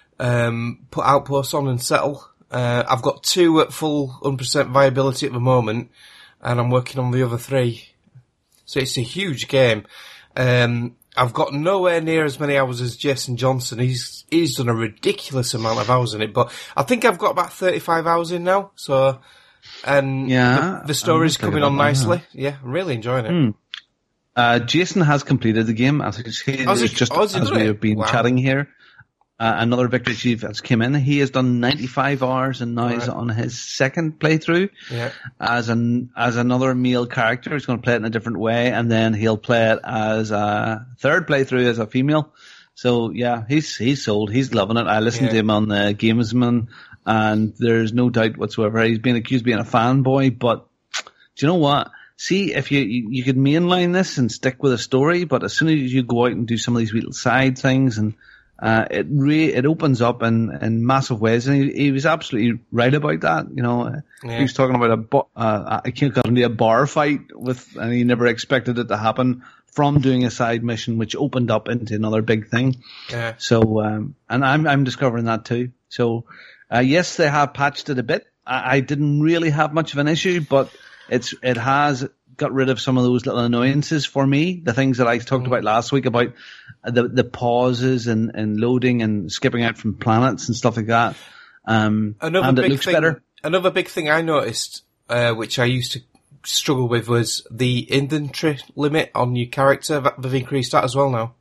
S4: um, put outposts on and settle. Uh, I've got two at full one hundred percent viability at the moment, and I'm working on the other three. So it's a huge game. Um, I've got nowhere near as many hours as Jason Johnson. He's he's done a ridiculous amount of hours in it, but I think I've got about thirty-five hours in now. So, and
S6: yeah,
S4: the, the story's coming on nicely. That, yeah. yeah, I'm really enjoying it.
S6: Mm. Uh, Jason has completed the game, as, he,
S4: oh,
S6: just
S4: oh,
S6: as we have been wow. chatting here. Uh, another Victory Chief has come in. He has done ninety-five hours and now right. he's on his second playthrough
S4: yeah.
S6: as an as another male character. He's going to play it in a different way, and then he'll play it as a third playthrough as a female. So yeah, he's he's sold. He's loving it. I listened yeah. to him on the Gamesman, and there's no doubt whatsoever he's been accused of being a fanboy. But do you know what? See, if you, you you could mainline this and stick with a story, but as soon as you go out and do some of these little side things, and uh, it re- it opens up in, in massive ways, and he, he was absolutely right about that. You know, yeah. he was talking about a bo- uh, I can't got into a bar fight with, and he never expected it to happen from doing a side mission, which opened up into another big thing.
S4: Yeah.
S6: So, um, and I'm I'm discovering that too. So, uh, yes, they have patched it a bit. I, I didn't really have much of an issue, but It's it has got rid of some of those little annoyances for me. The things that I talked about last week about the the pauses and, and loading and skipping out from planets and stuff like that. Um,
S4: another
S6: and
S4: big
S6: it looks
S4: thing,
S6: better.
S4: Another big thing I noticed, uh, which I used to struggle with, was the inventory limit on your character. They've increased that as well now.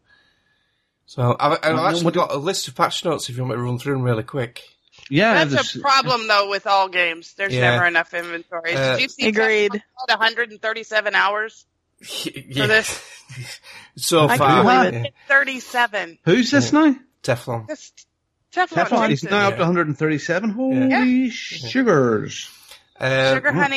S4: So I've, I've actually what, got a list of patch notes if you want me to run through them really quick.
S6: Yeah,
S1: that's a problem though with all games. There's
S4: yeah.
S1: never enough inventory.
S4: Uh,
S1: Did you see
S7: agreed.
S1: one hundred thirty-seven hours
S4: yeah.
S1: for this?
S4: So
S7: I
S4: far,
S7: can't
S4: yeah.
S1: thirty-seven.
S6: Who's this now?
S4: Teflon.
S1: This Teflon.
S6: Teflon. He's now
S4: yeah.
S6: up to one hundred thirty-seven. Holy
S1: yeah.
S6: sugars!
S4: Um,
S1: Sugar honey.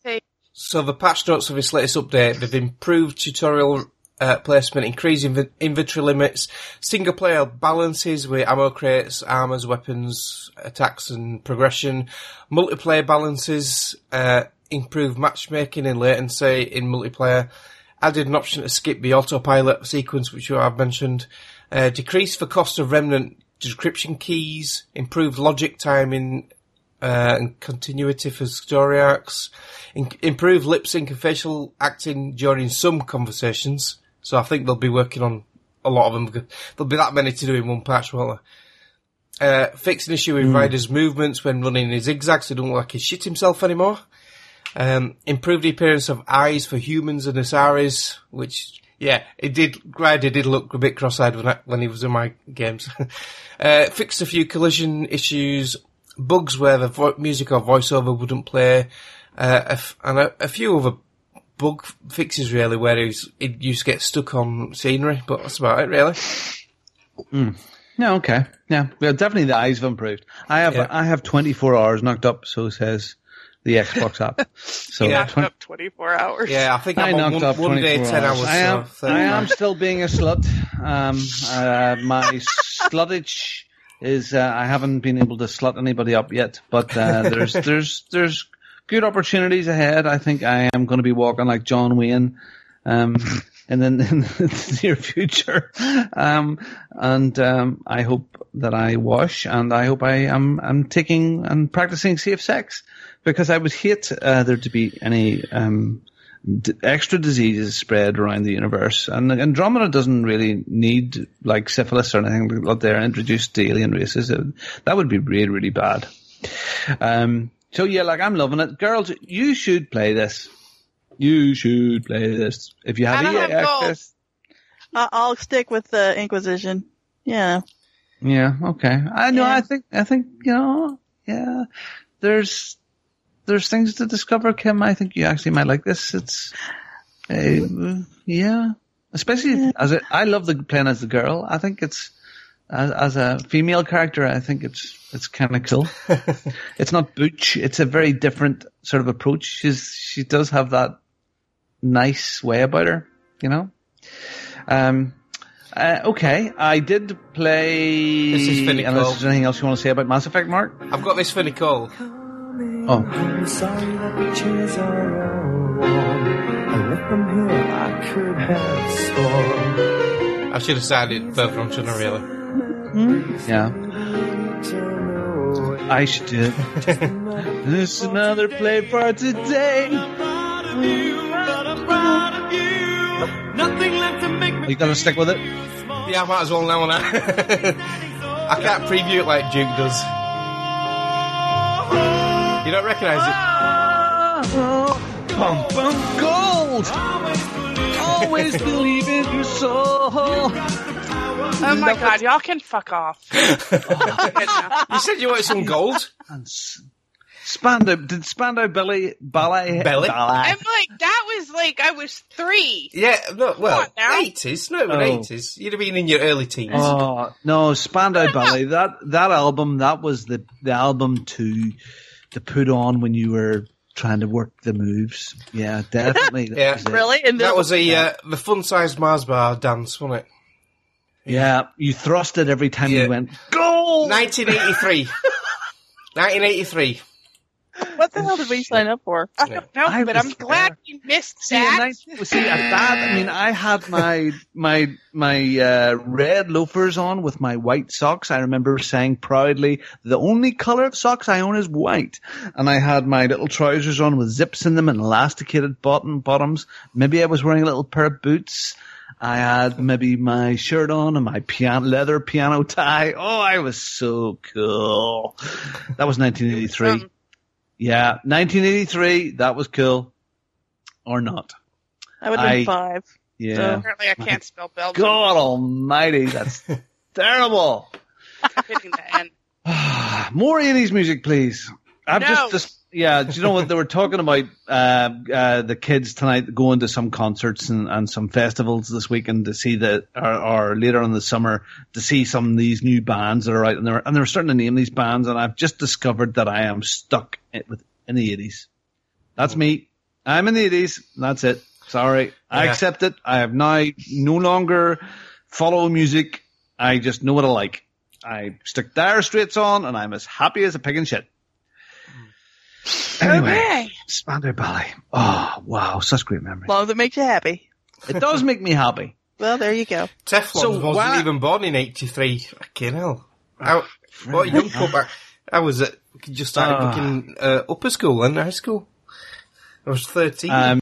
S4: So the patch notes of this latest update, they've improved tutorial uh, placement, increased inv- inventory limits, single player balances with ammo crates, armors, weapons, attacks and progression, multiplayer balances, uh, improved matchmaking and latency in multiplayer, added an option to skip the autopilot sequence, which I've mentioned, uh, decreased the cost of remnant decryption keys, improved logic timing, Uh, and continuity for story arcs, in- improve lip sync and facial acting during some conversations. So I think they'll be working on a lot of them. There'll be that many to do in one patch, won't there? Uh, fix an issue with mm. Ryder's movements when running in zigzags, so he don't look like he shit himself anymore. Um, improve the appearance of eyes for humans and Asaris, which, yeah, it did, Ryder did look a bit cross-eyed when, I, when he was in my games. uh, fixed a few collision issues, bugs where the vo- music or voiceover wouldn't play, uh, a f- and a, a few other bug fixes really where he's, he used to get stuck on scenery, but that's about it really.
S6: Mm. Yeah, okay. Yeah, well, definitely the eyes have improved. I have
S4: Yeah.
S6: I have twenty-four hours knocked up, so says the Xbox app. So
S1: Yeah,
S6: twenty
S1: up twenty-four hours.
S4: Yeah, I think
S6: I
S4: I'm on
S6: knocked
S4: one,
S6: up
S4: one day
S6: twenty-four
S4: ten hours.
S6: I am,
S4: so
S6: I am still being a slut. Um, uh, my slutage is, uh, I haven't been able to slut anybody up yet, but, uh, there's, there's, there's good opportunities ahead. I think I am going to be walking like John Wayne, um, in the, in the near future. Um, and, um, I hope that I wash, and I hope I am, I'm taking and practicing safe sex, because I would hate, uh, there to be any, um, d- extra diseases spread around the universe, and Andromeda doesn't really need like syphilis or anything like they're introduced to alien races. It, that would be really, really bad. Um, so yeah, like I'm loving it. Girls, you should play this. You should play this if you have
S1: I don't
S6: E A
S1: have gold.
S6: access.
S7: I- I'll stick with the Inquisition. Yeah.
S6: Yeah, okay. I know.
S7: Yeah.
S6: I think. I think you know. Yeah, there's there's things to discover, Kim. I think you actually might like this. It's, uh, yeah, especially
S7: Yeah.
S6: as a, I love the playing as the girl. I think it's as as a female character. I think it's it's kind of cool. It's not butch. It's a very different sort of approach. She's she does have that nice way about her, you know. Um. Uh, okay, I did play.
S4: This is for Nicole.
S6: Unless there's anything else you want to say about Mass Effect, Mark?
S4: I've got this for Nicole.
S6: Oh,
S5: I'm sorry that the chairs are all warm. I left them here, I could have sworn.
S4: I should have started it further on, shouldn't I, really?
S6: yeah. I should do it. There's another play for today. Are you gonna stick with it?
S4: Yeah, I might as well now, now. I can't preview it like Duke does. You don't recognise it?
S6: Bum bum gold. Always believe in your soul.
S1: Oh my god, y'all can fuck off.
S4: You said you wanted some gold?
S6: And s- Spandau did Spandau Ballet Ballet
S4: Belly?
S6: Ballet.
S1: I'm like, that was like, I was three.
S4: Yeah, no, well,
S1: on now.
S4: eighties. No, it was
S6: Oh.
S4: eighties. You'd have been in your early teens.
S6: Oh no, Spandau Ballet. That that album, that was the the album to to put on when you were trying to work the moves. Yeah, definitely. That
S4: Yeah.
S6: was it.
S7: Really? And
S4: That was a uh, the fun-sized Mars bar dance, wasn't it?
S6: Yeah, you thrust it every time
S4: Yeah.
S6: you went goal.
S4: nineteen eighty-three. nineteen eighty-three.
S7: what the hell did we sign up for?
S1: I don't know,
S6: I
S1: but
S6: was
S1: I'm glad
S6: there.
S1: you missed
S6: See,
S1: that.
S6: and I, see, at that, I mean, I had my my my uh, red loafers on with my white socks. I remember saying proudly, "The only color of socks I own is white." And I had my little trousers on with zips in them and elasticated bottom bottoms. Maybe I was wearing a little pair of boots. I had maybe my shirt on and my piano, leather piano tie. Oh, I was so cool. That was nineteen eighty-three.
S1: Um,
S6: Yeah, nineteen eighty-three. That was cool. Or not.
S7: I would have been
S6: I-
S7: five.
S6: Yeah.
S1: Apparently I can't spell Belgium.
S6: God almighty, that's terrible.
S1: Hitting the end.
S6: More eighties music, please. I've
S1: No.
S6: just, just, yeah, do you know what they were talking about, uh, uh, the kids tonight going to some concerts and, and some festivals this weekend to see the, or, or later in the summer to see some of these new bands that are out, and they're, and they're starting to name these bands, and I've just discovered that I am stuck in, with, in the eighties. That's me. I'm in the eighties. That's it. Sorry. I
S4: Yeah.
S6: accept it. I have now no longer follow music. I just know what I like. I stick Dire Straits on, and I'm as happy as a pig in shit. Anyway,
S1: Okay.
S6: Spandau Ballet. Oh, wow. Such great memories.
S7: As long as it makes you happy.
S6: It does make me happy.
S7: Well, there you go.
S4: Teflon
S6: So
S4: wasn't
S6: why-
S4: even born in eighty-three. Fucking hell. I, what a young pup. I, I was at, just started
S6: Ah.
S4: looking uh, upper school and high school. I was thirteen.
S6: Um,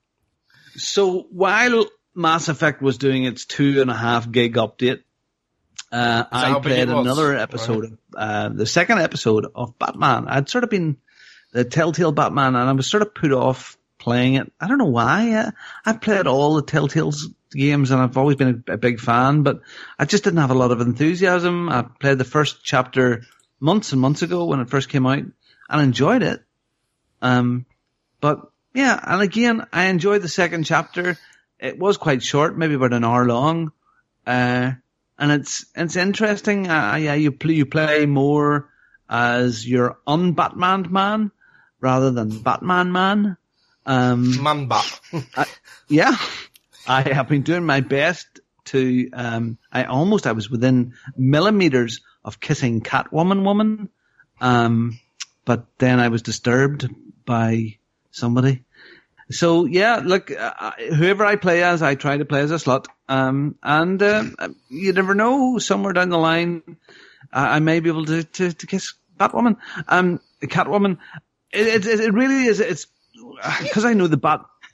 S6: so while Mass Effect was doing its two and a half gig update, uh,
S4: how
S6: I
S4: big
S6: played
S4: it was?
S6: another episode, of, uh, the second episode of Batman. I'd sort of been the Telltale Batman, and I was sort of put off playing it. I don't know why. Uh, I've played all the Telltale's games, and I've always been a, a big fan, but I just didn't have a lot of enthusiasm. I played the first chapter months and months ago when it first came out, and enjoyed it. Um, but yeah, and again, I enjoyed the second chapter. It was quite short, maybe about an hour long, uh, and it's it's interesting. Uh, yeah, you play you play more as your un-Batman man rather than Batman man. Um,
S4: Man bat.
S6: yeah, I have been doing my best to. Um, I almost I was within millimeters of kissing Catwoman woman, um, but then I was disturbed by somebody. So yeah, look, uh, whoever I play as, I try to play as a slut, um, and uh, you never know. Somewhere down the line, I, I may be able to, to, to kiss Batwoman, um, Catwoman. It, it, it really is. It's because I know the Bat.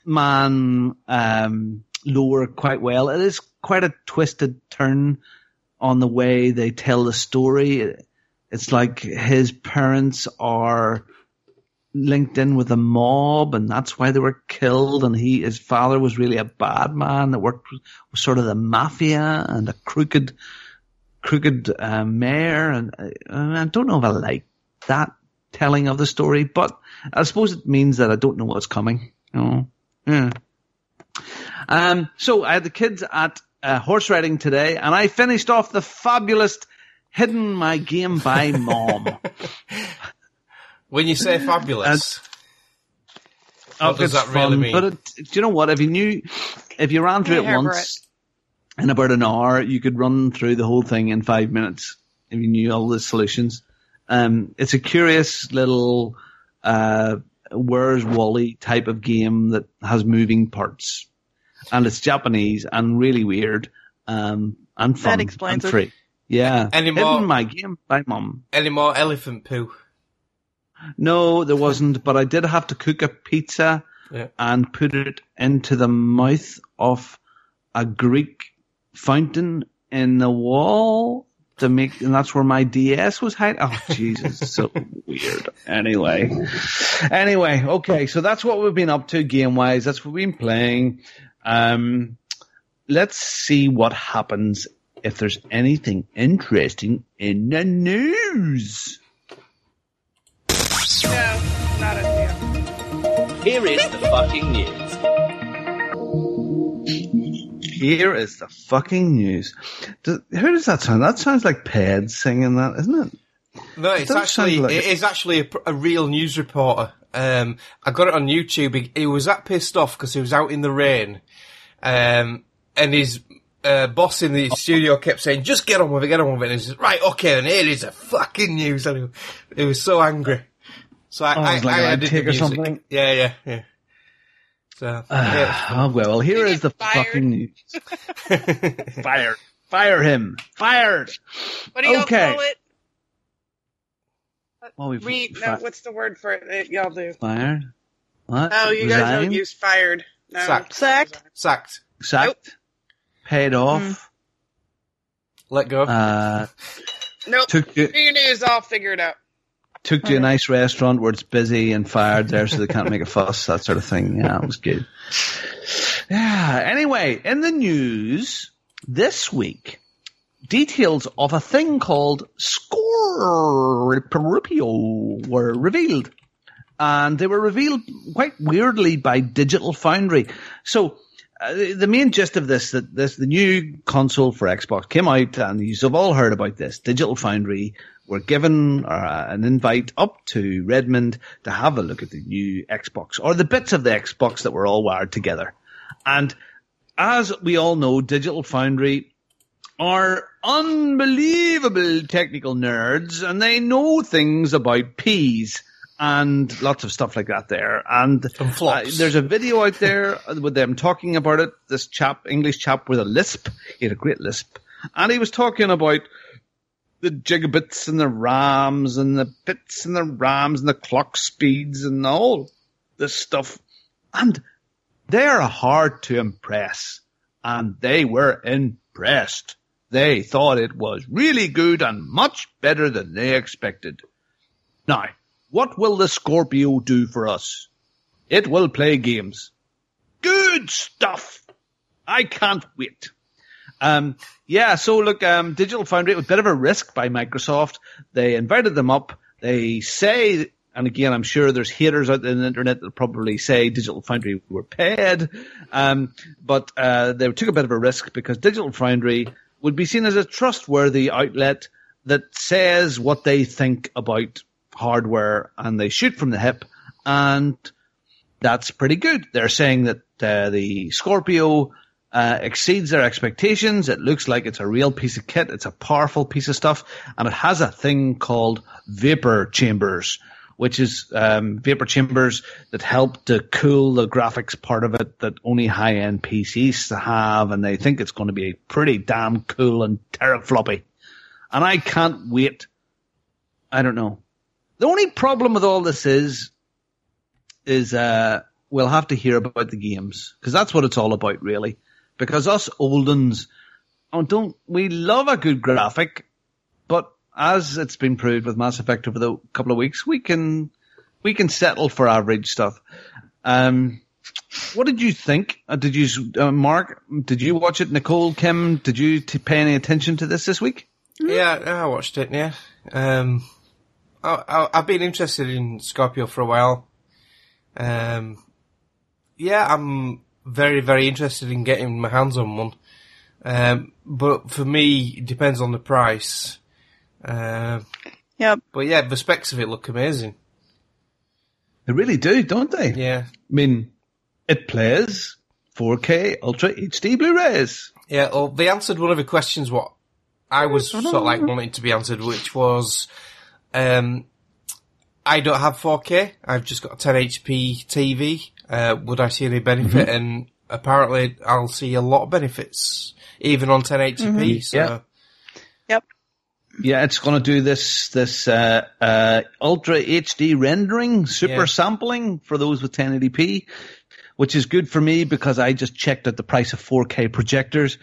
S6: Man um, lore quite well. It is quite a twisted turn on the way they tell the story. It's like his parents are linked in with a mob, and that's why they were killed. And he, his father, was really a bad man that worked with, with sort of the mafia and a crooked, crooked uh, mayor. And uh, I don't know if I like that telling of the story, but I suppose it means that I don't know what's coming. You know? Yeah. Um. So I had the kids at uh, horse riding today, and I finished off the fabulous Hidden My Game by Mom.
S4: When you say fabulous,
S6: uh,
S4: what does that really
S6: fun,
S4: mean?
S6: But it, do you know what? If you knew, if you ran through
S1: Yeah,
S6: it once in about an hour, you could run through the whole thing in five minutes if you knew all the solutions. Um, it's a curious little uh, Where's Wally type of game that has moving parts, and it's Japanese and really weird um, and fun
S7: That explains
S6: and
S7: it.
S6: free. Yeah,
S4: Any more-
S6: Hidden My Game by Mom.
S4: Any more elephant poo?
S6: No, there wasn't, but I did have to cook a pizza
S4: Yeah.
S6: and put it into the mouth of a Greek fountain in the wall to make, and that's where my D S was hiding. Oh, Jesus, so weird. Anyway, anyway, okay, so that's what we've been up to game-wise. That's what we've been playing. Um, let's see what happens if there's anything interesting in the news.
S1: No, not a deal.
S8: Here is the fucking news.
S6: Here is the fucking news. Does, who does that sound? That sounds like Ped singing that, isn't it?
S4: No, it's
S6: does
S4: actually
S6: sound like
S4: it
S6: it.
S4: is actually a, a real news reporter. Um, I got it on YouTube. He, he was that pissed off because he was out in the rain, um, and his uh, boss in the studio kept saying, "Just get on with it, get on with it." And he says, "Right, okay, and here is the fucking news." And he, he was so angry. So I,
S6: Oh,
S4: I,
S6: it's like
S4: I
S6: an
S4: added the
S6: outtake or
S4: music.
S6: something?
S4: Yeah, yeah, yeah. So yeah,
S6: Oh, well, here
S1: He
S6: is the
S1: gets fired.
S6: fucking news. Fired. Fire him. Fired.
S1: What do y'all
S6: Okay.
S1: call it?
S6: Well, we've
S1: Re- no,
S6: fi-
S1: what's the word for it that y'all do?
S6: fired. What?
S1: Oh, you guys don't
S6: Resigned?
S1: use fired. No.
S4: Sacked.
S7: Sacked.
S4: sacked,
S6: Sacked. Paid off.
S4: let go.
S6: Uh,
S1: Nope.
S6: took you,
S1: Do your news. I'll figure it out.
S6: took to a nice restaurant where it's busy and fired there so they can't make a fuss, that sort of thing. Yeah, it was good. Yeah, anyway, in the news this week, details of a thing called Scorpio were revealed. And they were revealed quite weirdly by Digital Foundry. So, uh, the main gist of this, that this, the new console for Xbox came out, and you've all heard about this. Digital Foundry were given uh, an invite up to Redmond to have a look at the new Xbox, or the bits of the Xbox that were all wired together. And as we all know, Digital Foundry are unbelievable technical nerds, and they know things about peas and lots of stuff like that there. And
S4: And flops.
S6: uh, there's a video out there with them talking about it. This chap, English chap with a lisp, he had a great lisp, and he was talking about the gigabits and the RAMs and the bits and the RAMs and the clock speeds and all this stuff. And they're hard to impress. And they were impressed. They thought it was really good and much better than they expected. Now, what will the Scorpio do for us? It will play games. Good stuff. I can't wait. Um, yeah, so look, um, Digital Foundry, it was a bit of a risk by Microsoft. They invited them up. They say, and again, I'm sure there's haters out there on the internet that probably say Digital Foundry were paid. Um, but, uh, they took a bit of a risk because Digital Foundry would be seen as a trustworthy outlet that says what they think about hardware, and they shoot from the hip, and that's pretty good. They're saying that, uh, the Scorpio Uh, exceeds their expectations. It looks like it's a real piece of kit. It's a powerful piece of stuff, and it has a thing called vapor chambers, which is um, vapor chambers that help to cool the graphics part of it that only high-end P Cs have, and they think it's going to be pretty damn cool and terafloppy. And I can't wait. I don't know. The only problem with all this is, is uh, we'll have to hear about the games, because that's what it's all about, really. Because us old uns, oh, don't we love a good graphic, but as it's been proved with Mass Effect over the couple of weeks, we can we can settle for average stuff. Um, what did you think? Uh, did you, uh, Mark? Did you watch it? Nicole, Kim, did you t- pay any attention to this this week?
S4: Yeah, I watched it. Yeah, um, I, I, I've been interested in Scorpio for a while. Um, yeah, I'm very, very interested in getting my hands on one. Um, but for me, it depends on the price. Um,
S7: Yep.
S4: but yeah, the specs of it look amazing.
S6: They really do, don't they?
S4: Yeah.
S6: I mean, it plays four K Ultra H D Blu-rays.
S4: Yeah, well, they answered one of the questions what I was sort of like wanting to be answered, which was, um, I don't have four K. I've just got a ten eighty p T V. Uh, would I see any benefit? Mm-hmm. And apparently I'll see a lot of benefits, even on ten eighty p. Mm-hmm. So.
S6: Yeah.
S7: Yep.
S6: Yeah, it's going to do this, this, uh, uh, Ultra H D rendering, super
S4: Yeah.
S6: sampling for those with ten eighty p, which is good for me because I just checked out the price of four K projectors.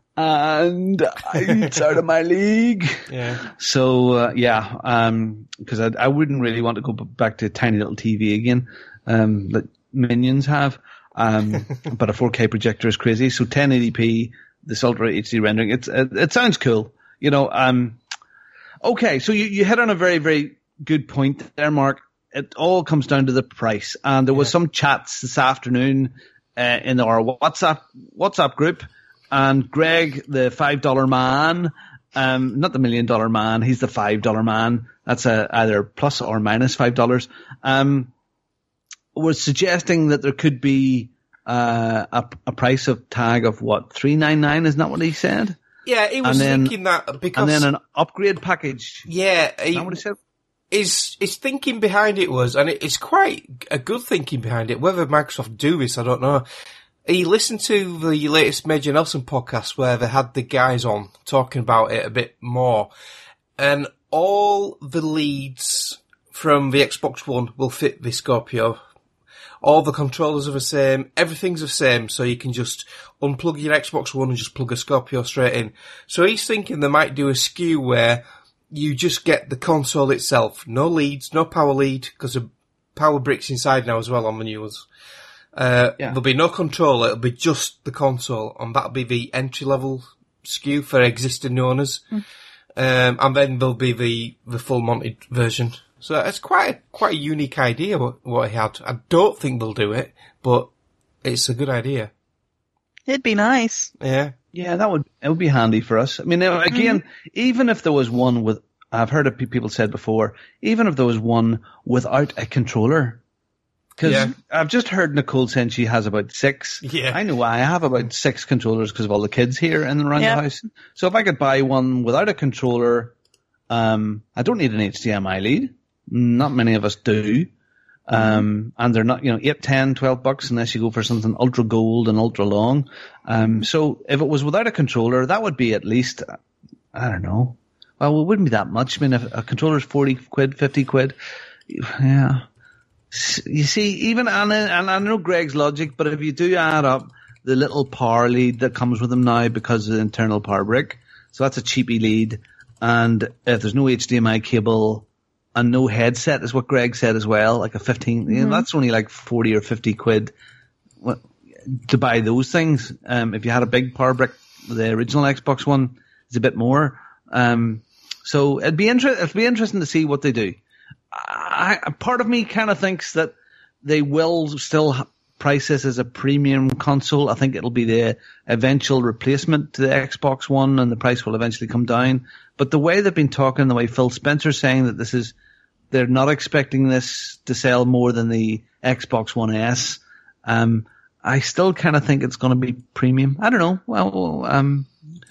S6: And it's out of my league.
S4: Yeah.
S6: So, uh, yeah, um, cause I, I wouldn't really want to go back to a tiny little T V again, um, that Minions have. Um, but a four K projector is crazy. So ten eighty p, this Ultra H D rendering, it's, it, it sounds cool. You know, um, okay. So you, you hit on a very, very good point there, Mark. It all comes down to the price. And there was
S4: Yeah.
S6: some chats this afternoon, uh, in our WhatsApp, WhatsApp group. And Greg, the five dollar man, um, not the million dollar man, he's the five dollar man. That's a, either plus or minus five dollars. Um, was suggesting that there could be, uh, a, a price of tag of what, three ninety-nine? Isn't that what he said?
S4: Yeah, he was
S6: And then-
S4: thinking that because...
S6: And then an upgrade package.
S4: yeah, he,
S6: Is that what he said?
S4: his, his thinking behind it was, and it, it's quite a good thinking behind it, whether Microsoft do this, I don't know. He listened to the latest Major Nelson podcast where they had the guys on talking about it a bit more. And all the leads from the Xbox One will fit the Scorpio. All the controllers are the same. Everything's the same. So you can just unplug your Xbox One and just plug a Scorpio straight in. So he's thinking they might do a S K U where you just get the console itself. No leads, no power lead, because the power brick's inside now as well on the new ones. Uh,
S6: Yeah.
S4: There'll be no controller, it'll be just the console, and that'll be the entry-level S K U for existing owners. Mm. Um, and then there'll be the, the full mounted version. So it's quite a, quite a unique idea what, what he had. I don't think they'll do it, but it's a good idea.
S7: It'd be nice.
S4: Yeah.
S6: Yeah, that would, it would be handy for us. I mean, now, again, mm-hmm. even if there was one with, I've heard of people said before, even if there was one without a controller, because
S4: Yeah.
S6: I've just heard Nicole saying she has about six.
S4: Yeah.
S6: I know I have about six controllers because of all the kids here in and around
S7: Yep.
S6: the house. So if I could buy one without a controller, um, I don't need an H D M I lead. Not many of us do. Um, and they're not, you know, eight, ten, twelve bucks unless you go for something ultra gold and ultra long. Um, so if it was without a controller, that would be at least, I don't know. Well, it wouldn't be that much. I mean, if a controller is forty quid, fifty quid. Yeah. You see, even, and, and I know Greg's logic, but if you do add up the little power lead that comes with them now because of the internal power brick, so that's a cheapy lead, and if there's no H D M I cable and no headset is what Greg said as well, like a fifteen, mm-hmm. you know, that's only like forty or fifty quid what, to buy those things. Um, if you had a big power brick, the original Xbox One is a bit more. Um, so it'd be inter- it'd be interesting to see what they do. I, a part of me kind of thinks that they will still price this as a premium console. I think it'll be the eventual replacement to the Xbox One, and the price will eventually come down. But the way they've been talking, the way Phil Spencer's saying that this is, they're not expecting this to sell more than the Xbox One S. Um, I still kind of think it's going to be premium. I don't know. Well, um,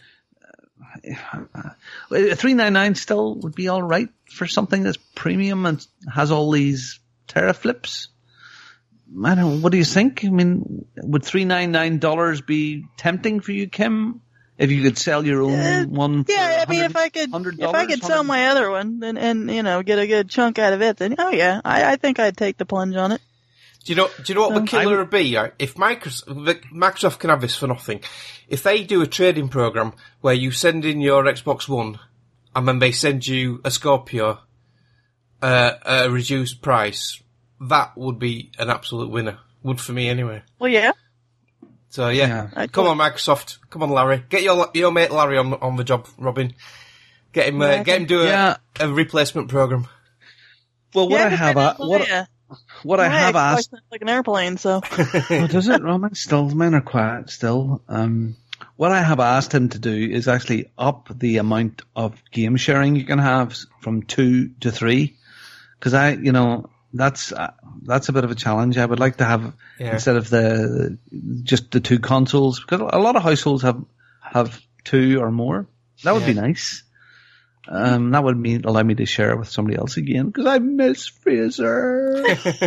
S6: three ninety-nine still would be all right for something that's premium and has all these teraflops. I don't know. What do you think? I mean, would three ninety-nine dollars be tempting for you, Kim? If you could sell your own
S7: Uh,
S6: one? For
S7: Yeah, I mean, if I could, if I could sell my other one and, and, you know, get a good chunk out of it, then, oh yeah, I, I think I'd take the plunge on it.
S4: Do you know? Do you know what the
S7: Um,
S4: killer
S6: I-
S4: would be? Right? If Microsoft, Microsoft can have this for nothing, if they do a trading program where you send in your Xbox One, and then they send you a Scorpio uh, at a reduced price, that would be an absolute winner. Would for me anyway.
S7: Well, yeah.
S4: So yeah,
S6: Yeah.
S7: I
S4: come
S7: told-
S4: on Microsoft, come on Larry, get your your mate Larry on on the job, Robin. Get him, uh,
S7: Yeah, I
S4: get him do a,
S6: Yeah.
S4: a replacement program.
S6: Well, what
S7: yeah,
S6: I have,
S7: but
S6: a,
S7: then,
S6: what,
S7: yeah.
S6: what I
S7: My
S6: have
S7: Xbox
S6: asked.
S7: sounds like an airplane, so.
S6: Oh, does it? Well, mine still, mine are quiet still. Um, what I have asked him to do is actually up the amount of game sharing you can have from two to three. Cause I, you know, that's, uh, that's a bit of a challenge. I would like to have,
S4: Yeah.
S6: instead of the, just the two consoles, because a lot of households have, have two or more. That would be
S4: Yeah.
S6: nice. Um, that would mean, allow me to share with somebody else again, because I miss Fraser.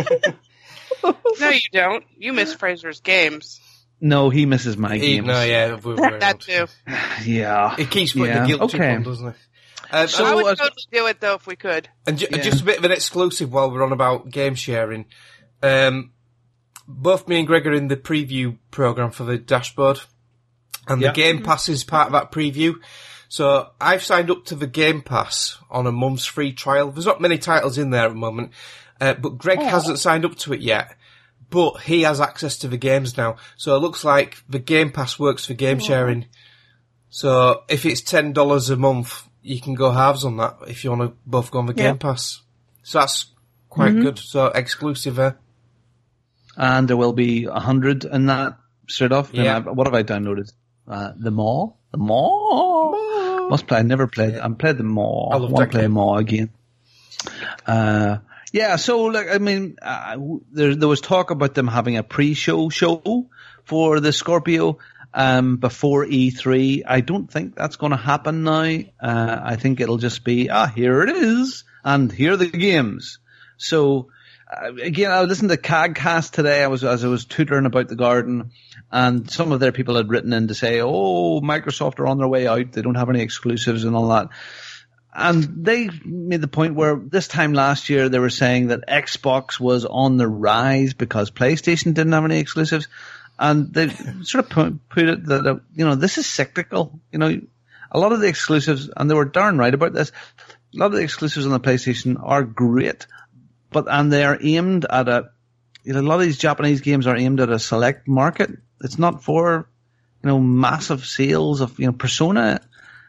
S1: No, you don't. You miss Fraser's games.
S6: No, he misses my
S4: He,
S6: games.
S4: no, yeah, we- we're
S1: That
S4: around.
S1: too.
S6: Yeah.
S4: He keeps putting
S6: Yeah,
S4: the guilt trip
S6: okay.
S4: on, doesn't he? Um,
S6: So-
S1: I would
S6: as-
S1: totally do it though if we could.
S4: And, ju- and
S6: Yeah.
S4: just a bit of an exclusive while we're on about game sharing. Um, both me and Greg are in the preview program for the dashboard, and
S6: Yeah.
S4: the Game Pass is part of that preview. So I've signed up to the Game Pass on a month's free trial. There's not many titles in there at the moment, uh, but Greg hasn't signed up to it yet. But he has access to the games now, so it looks like the Game Pass works for game sharing. So if it's ten dollars a month, you can go halves on that if you want to both go on the
S7: Yeah.
S4: Game Pass. So that's quite good. So exclusive, uh,
S6: And there will be a hundred in that straight off. Then
S4: Yeah.
S6: I've- what have I downloaded? Uh, the Maw? The Maw? Must play. I never played. I played the Maw.
S4: I
S6: I
S4: love
S6: want to
S4: that
S6: play
S4: game.
S6: Maw again. Uh, yeah. So, like, I mean, uh, w- there there was talk about them having a pre-show show for the Scorpio um, before E three. I don't think that's going to happen now. Uh, I think it'll just be, ah, here it is, and here are the games. So. Uh, again, I listened to CAGcast today. I was as I was tutoring about the garden, and some of their people had written in to say, "Oh, Microsoft are on their way out. They don't have any exclusives and all that." And they made the point where this time last year they were saying that Xbox was on the rise because PlayStation didn't have any exclusives, and they sort of put, put it that uh, you know this is cyclical. You know, a lot of the exclusives, and they were darn right about this. A lot of the exclusives on the PlayStation are great. But, and they are aimed at a, you know, a lot of these Japanese games are aimed at a select market. It's not for, you know, massive sales of, you know, Persona.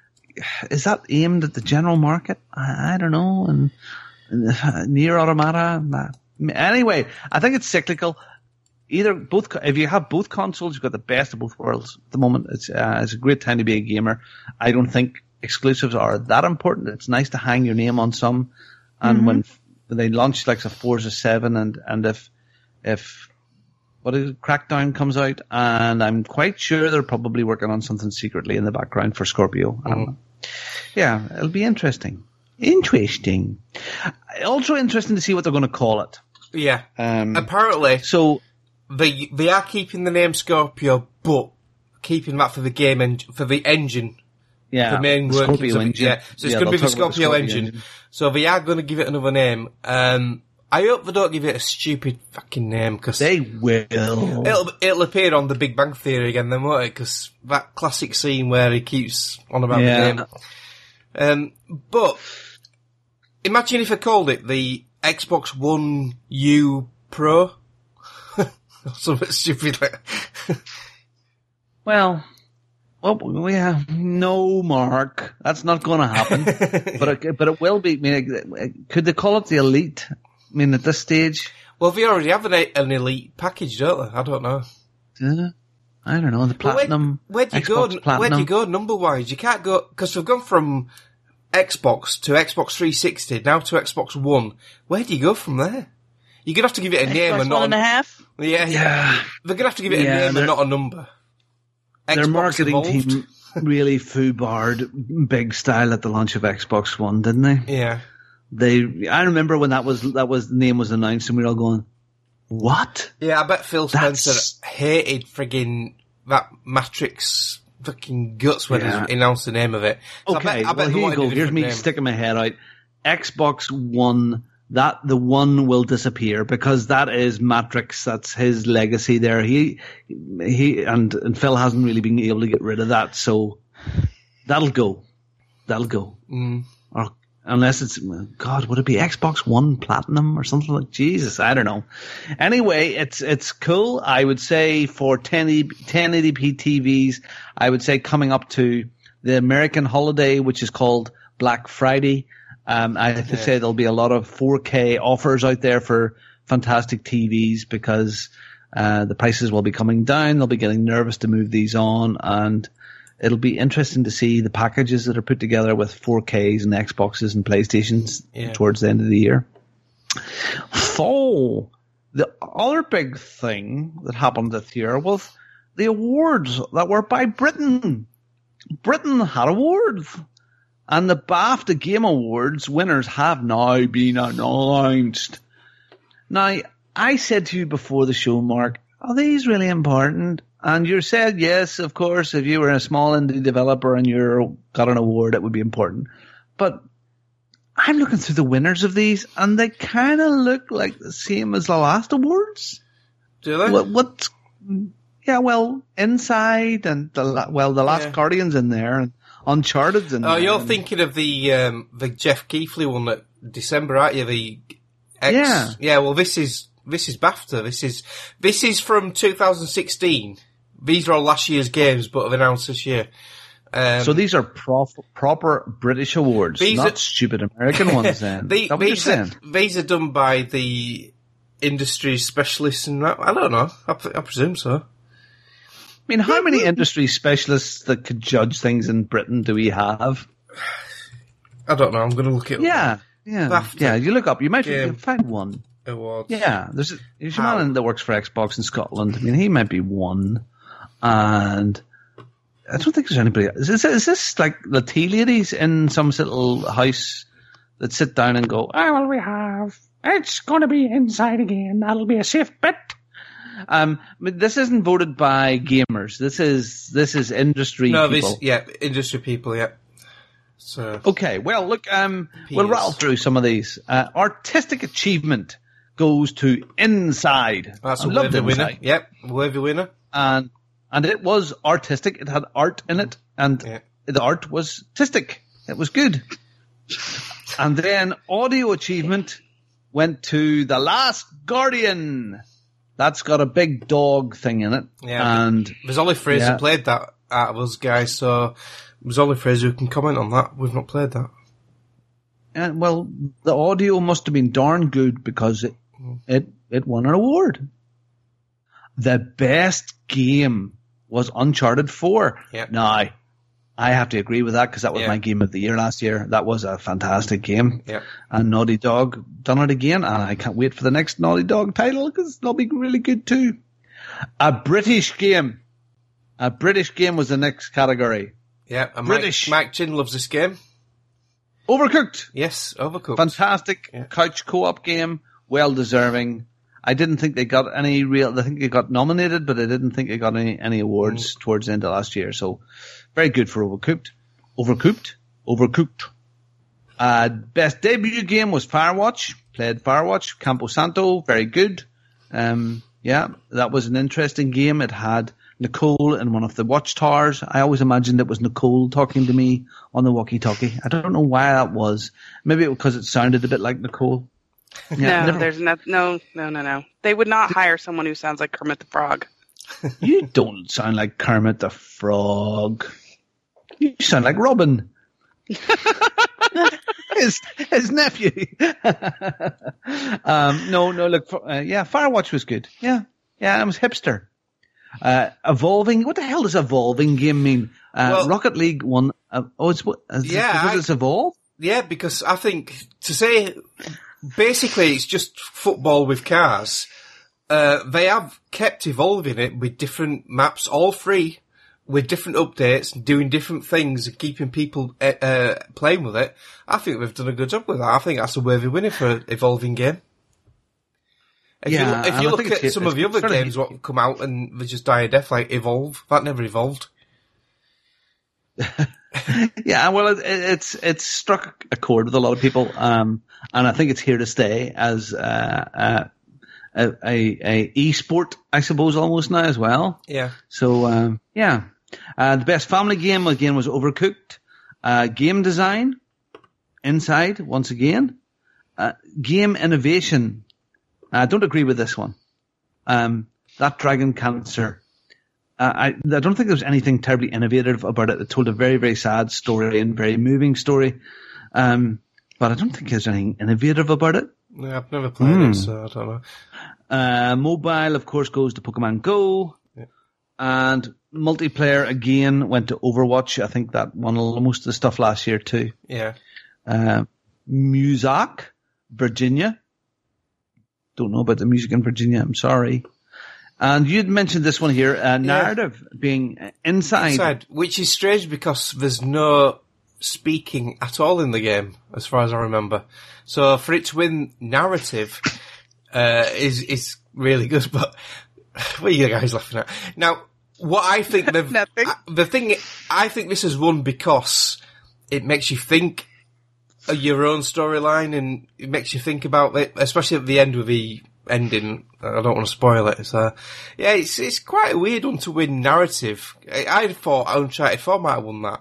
S6: Is that aimed at the general market? I, I don't know. And, and Nier Automata. Nah. Anyway, I think it's cyclical. Either both, if you have both consoles, you've got the best of both worlds. At the moment, it's, uh, it's a great time to be a gamer. I don't think exclusives are that important. It's nice to hang your name on some. And when, when they launch like a Forza seven and, and if, if, what is it, Crackdown comes out, and I'm quite sure they're probably working on something secretly in the background for Scorpio. I don't know. Yeah, it'll be interesting. Interesting. Also interesting to see what they're going to call it.
S4: yeah.
S6: Um,
S4: Apparently,
S6: so,
S4: they they are keeping the name Scorpio, but keeping that for the game en- for the engine.
S6: yeah,
S4: The main
S6: the
S4: workings
S6: Scorpio
S4: of it,
S6: engine.
S4: yeah. So it's
S6: Yeah,
S4: going to be
S6: they'll
S4: the
S6: talk about
S4: Scorpio, engine. So they are going to give it another name. Um, I hope they don't give it a stupid fucking name, because
S6: They will.
S4: it'll, it'll appear on the Big Bang Theory again then, won't it? Because that classic scene where he keeps on about
S6: Yeah.
S4: the name. Um, but imagine if I called it the Xbox One U Pro. Or something stupid like that.
S6: Well, well, yeah, no, Mark, that's not going to happen. but it, but it will be. I mean, could they call it the Elite? I mean, at this stage,
S4: Well, they already have an, an Elite package, don't they? I don't know.
S6: uh, I don't know, the
S4: But where-
S6: Platinum.
S4: Where, do you
S6: Xbox
S4: go? Where do
S6: Platinum.
S4: you go number wise? You can't go because we've gone from Xbox to Xbox three sixty now to Xbox One. Where do you go from there? You're gonna have to give it a name
S7: Xbox
S4: and
S7: one
S4: not
S7: and a
S4: a,
S7: half.
S4: yeah,
S6: Yeah.
S4: They're gonna have to give it a
S6: Yeah,
S4: name and
S6: they're-
S4: not a number.
S6: Their
S4: Xbox
S6: marketing
S4: evolved.
S6: team really foobarred big style at the launch of Xbox One, didn't they?
S4: Yeah,
S6: They. I remember when that was that was the name was announced, and we were all going, "What?"
S4: yeah. I bet Phil
S6: That's-
S4: Spencer hated friggin' that Matrix fucking guts when
S6: Yeah.
S4: he announced the name of it. So I
S6: Okay,
S4: bet, I bet
S6: well
S4: they
S6: here you
S4: wanted a
S6: go. Here's
S4: different
S6: me
S4: name.
S6: sticking my head out. Xbox One that the one will disappear because that is Matrix. That's his legacy there. He, he, and, and Phil hasn't really been able to get rid of that. So that'll go. That'll go.
S4: Mm.
S6: Or unless it's, God, would it be Xbox One Platinum or something like Jesus? I don't know. Anyway, it's, it's cool. I would say for ten eighty p T Vs, I would say coming up to the American holiday, which is called Black Friday. Um, I have to
S4: yeah.
S6: say there'll be a lot of four K offers out there for fantastic T Vs because, uh, the prices will be coming down. They'll be getting nervous to move these on, and it'll be interesting to see the packages that are put together with four Ks and Xboxes and PlayStations
S4: yeah.
S6: towards the end of the year. So, the other big thing that happened this year was the awards that were by Britain. Britain had awards. And the BAFTA Game Awards winners have now been announced. Now, I said to you before the show, Mark, are these really important? And you said, yes, of course, if you were a small indie developer and you got an award, it would be important. But I'm looking through the winners of these, and they kind of look like the same as the last awards.
S4: Do they?
S6: What, what's, yeah, well, Inside and, the well, The Last
S4: Yeah.
S6: Guardian's in there, and Uncharted's in
S4: Oh,
S6: there.
S4: you're
S6: and,
S4: thinking of the um, the Jeff Keighley one at December, aren't you? The X,
S6: Yeah.
S4: yeah. Well, this is this is BAFTA. This is this is from two thousand sixteen. These are all last year's games, but have announced this year. Um,
S6: So these are prof- proper British awards,
S4: These
S6: not
S4: are-
S6: stupid American ones then.
S4: the,
S6: Is that what you're
S4: these, are,
S6: saying?
S4: these are done by the industry specialists, and that, I don't know. I, pre- I presume so.
S6: I mean, how many industry specialists that could judge things in Britain do we have?
S4: I don't know. I'm going to look it up.
S6: Yeah, yeah,
S4: BAFTA
S6: yeah. You look up, you might
S4: Game
S6: you'll find one.
S4: Awards.
S6: Yeah, there's a, there's a
S4: How?
S6: man that works for Xbox in Scotland. I mean, he might be one, and I don't think there's anybody. Is this, is this like the tea ladies in some little house that sit down and go, "Oh, well, we have. It's going to be Inside again. That'll be a safe bet." Um, I mean, this isn't voted by gamers. This is this is industry
S4: No,
S6: people.
S4: this yeah, industry people. Yeah. So
S6: Okay, well, look, um, we'll
S4: Peers.
S6: rattle through some of these. Uh, artistic achievement goes to Inside.
S4: that's
S6: I
S4: a
S6: loved
S4: worthy winner.
S6: Inside.
S4: Yep, worthy winner.
S6: And and it was artistic. It had art in it, and
S4: Yeah.
S6: the art was artistic. It was good. And then audio achievement went to The Last Guardian. That's got a big dog thing in it.
S4: Yeah.
S6: And
S4: There's only Fraser
S6: Yeah.
S4: played that out of us guys, so there's only Fraser who can comment on that. We've not played that.
S6: And well, the audio must have been darn good because it it it won an award. The best game was Uncharted four.
S4: Yeah.
S6: Now, I have to agree with that because that was
S4: Yeah.
S6: my game of the year last year. That was a fantastic game.
S4: Yeah.
S6: And Naughty Dog done it again, and I can't wait for the next Naughty Dog title because they'll be really good too. A British game. A British game was the next category.
S4: Yeah. And
S6: British.
S4: Mike, Mike Chin loves this game.
S6: Overcooked.
S4: Yes, Overcooked.
S6: Fantastic
S4: Yeah.
S6: couch co-op game, well deserving. I didn't think they got any real. I think it got nominated, but I didn't think it got any any awards
S4: Mm.
S6: towards the end of last year. So very good for Overcooked. Overcooked. Overcooked. Uh, best debut game was Firewatch. Played Firewatch. Campo Santo, very good. Um, yeah, that was an interesting game. It had Nicole in one of the watchtowers. I always imagined it was Nicole talking to me on the walkie-talkie. I don't know why that was. Maybe it was because it sounded a bit like Nicole. Yeah,
S1: no,
S6: never-
S1: there's no, no, no, no, no. They would not hire someone who sounds like Kermit the Frog.
S6: You don't sound like Kermit the Frog. You sound like Robin. his, his nephew. um, no, no, look, uh, yeah, Firewatch was good. Yeah, yeah, it was hipster. Uh, evolving, what the hell does evolving game mean? Uh,
S4: Well-
S6: Rocket League won, uh, oh, it's what, is
S4: Yeah,
S6: it because
S4: I-
S6: it's evolved?
S4: Yeah, because I think to say basically it's just football with cars. Uh, they have kept evolving it with different maps, all free, with different updates, doing different things, and keeping people uh, uh, playing with it. I think they've done a good job with that. I think that's a worthy winner for an evolving game. If
S6: Yeah,
S4: you, look- if
S6: and
S4: you
S6: I
S4: look
S6: think
S4: at
S6: it's-
S4: some of the
S6: it's
S4: other
S6: sort of-
S4: games what come out and they just die a death, like Evolve, that never evolved.
S6: Yeah, well, it, it's it's struck a chord with a lot of people, um, and I think it's here to stay as uh, uh, a, a, a e-sport, I suppose, almost now as well.
S4: Yeah.
S6: So, um, yeah. Uh, the best family game, again, was Overcooked. Uh, game design, Inside, once again. Uh, game innovation. I don't agree with this one. Um, That Dragon Cancer. Uh, I, I don't think there was anything terribly innovative about it. It told a very, very sad story and very moving story. Um, but I don't think there's anything innovative about it.
S4: Yeah, I've never played
S6: Mm.
S4: it, so I don't know.
S6: Uh, mobile, of course, goes to Pokemon Go.
S4: Yeah.
S6: And multiplayer, again, went to Overwatch. I think that won most of the stuff last year, too.
S4: Yeah.
S6: Uh, Muzak, Virginia. Don't know about the music in Virginia. I'm sorry. And you'd mentioned this one here, uh, narrative being uh, inside.
S4: Inside, which is strange because there's no speaking at all in the game, as far as I remember. So for it to win narrative uh, is is really good. But what are you guys laughing at? Now, what I think they've
S1: Nothing.
S4: uh, the thing I think this has won because it makes you think of your own storyline and it makes you think about it, especially at the end with the ending. I don't want to spoil it. So, yeah, it's it's quite a weird one to win narrative. I, I thought Uncharted four might have won that.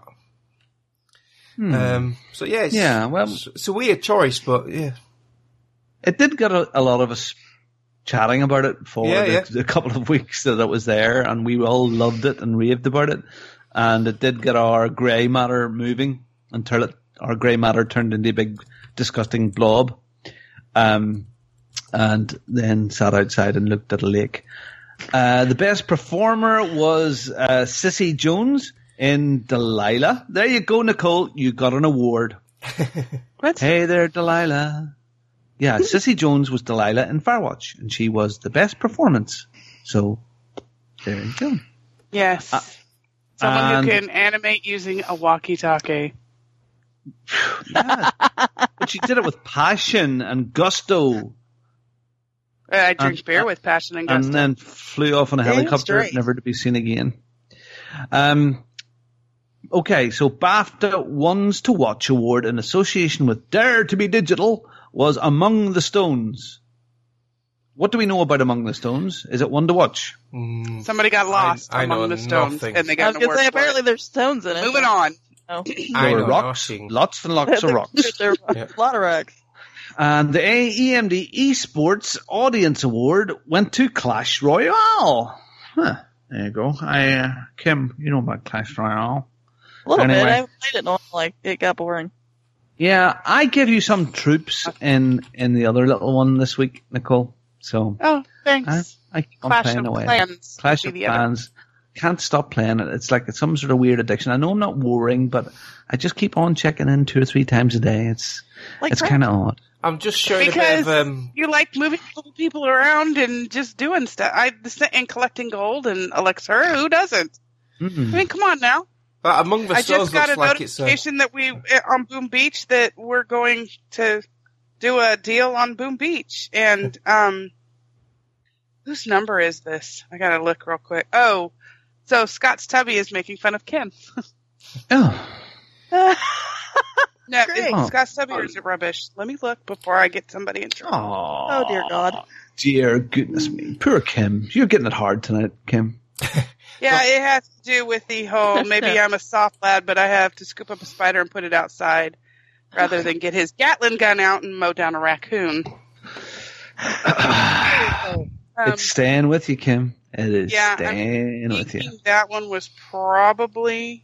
S6: Hmm.
S4: Um, so yeah, it's,
S6: Yeah, well-
S4: it's, it's a weird choice, but yeah,
S6: It did get a, a lot of us chatting about it for
S4: Yeah,
S6: the,
S4: yeah.
S6: the couple of weeks that it was there, and we all loved it and raved about it. And it did get our grey matter moving until it, our grey matter turned into a big, disgusting blob. Um, and then sat outside and looked at a lake. Uh, the best performer was uh, Sissy Jones in Delilah. There you go, Nicole. You got an award.
S1: What?
S6: Hey there, Delilah. Yeah, Sissy Jones was Delilah in Firewatch, and she was the best performance. So, there you go.
S1: Yes. Someone
S6: and-
S1: who can animate using a walkie-talkie.
S6: Yeah. But she did it with passion and gusto,
S1: Uh, I drink
S6: And-
S1: beer with passion and gusto.
S6: and then flew off on a
S7: Damn
S6: helicopter,
S7: straight.
S6: never to be seen again. Um, okay, so BAFTA Ones to Watch Award in association with Dare to be Digital was Among the Stones. What do we know about Among the Stones? Is it one to watch?
S4: mm,
S1: Somebody got lost
S4: I
S1: among
S4: know
S1: the stones,
S4: nothing.
S1: and they
S7: I
S1: got
S7: was
S1: an
S7: gonna
S1: award
S7: say,
S1: for
S7: apparently
S1: it.
S7: there's stones in it.
S1: Moving on.
S7: Oh.
S4: I
S6: There
S4: know
S6: were rocks,
S4: nothing.
S6: lots and lots of rocks.
S7: There are
S4: Yeah.
S7: a lot of rocks.
S6: And the E M D Esports Audience Award went to Clash Royale. Huh, there you go. I, uh, Kim, you know about Clash Royale.
S7: A little
S6: Anyway.
S7: bit. I haven't played it in a while, like it got boring.
S6: Yeah, I gave you some troops in, in the other little one this week, Nicole. So,
S1: Oh, thanks.
S6: I, I keep on
S1: Clash
S6: playing
S1: of
S6: away.
S1: Clans.
S6: Clash
S1: would
S6: of
S1: be the other.
S6: Clans. Can't stop playing it. It's like it's some sort of weird addiction. I know I'm not worrying, but I just keep on checking in two or three times a day. It's,
S7: Like
S6: it's
S7: crap.
S6: kind of odd.
S4: I'm just showing
S1: Because
S4: a bit of um,
S1: you like moving little people around and just doing stuff. I and collecting gold and elixir. Who doesn't?
S6: Mm-mm.
S1: I mean, come on now.
S4: but Among the
S1: I
S4: Stones
S1: just got
S4: looks
S1: a
S4: like it's a,
S1: notification that we on Boom Beach that we're going to do a deal on Boom Beach, and um, whose number is this? I gotta look real quick. Oh, so Scott's Tubby is making fun of Kim.
S6: Oh.
S1: No,
S7: Great.
S1: is
S6: Oh.
S1: Scott's Tubby or is it rubbish? Let me look before I get somebody in trouble.
S6: Oh,
S7: Oh dear God.
S6: Dear goodness me. Poor Kim. You're getting it hard tonight, Kim.
S1: Yeah, it has to do with the whole maybe I'm a soft lad, but I have to scoop up a spider and put it outside rather than get his Gatling gun out and mow down a raccoon. Um,
S6: It's staying with you, Kim. It is
S1: yeah, I'm
S6: staying with you.
S1: thinking that one was probably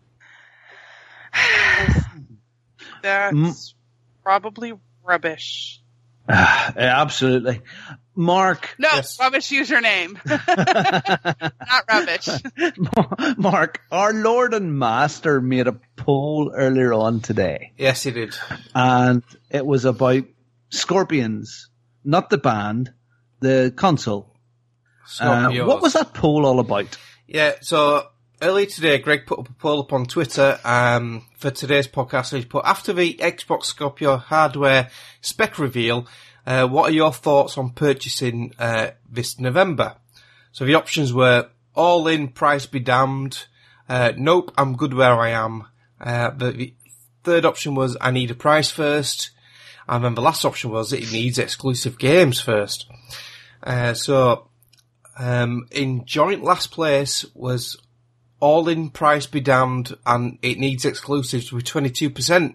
S1: that's
S6: Mm.
S1: probably rubbish.
S6: Absolutely. Mark.
S1: No,
S4: Yes.
S1: rubbish username. Not rubbish.
S6: Mark, our Lord and Master made a poll earlier on today,
S4: yes, he did.
S6: and it was about Scorpions, not the band, the console. Uh,
S4: Scorpios.
S6: what was that poll all about?
S4: Yeah, so earlier today, Greg put up a poll up on Twitter um, for today's podcast. He put, after the Xbox Scorpio hardware spec reveal, uh, what are your thoughts on purchasing uh, this November? So the options were all in, price be damned, uh, nope, I'm good where I am, Uh, the, the third option was I need a price first. And then the last option was it needs exclusive games first. Uh, so, um, in joint last place was all in price be damned and it needs exclusives with twenty-two percent.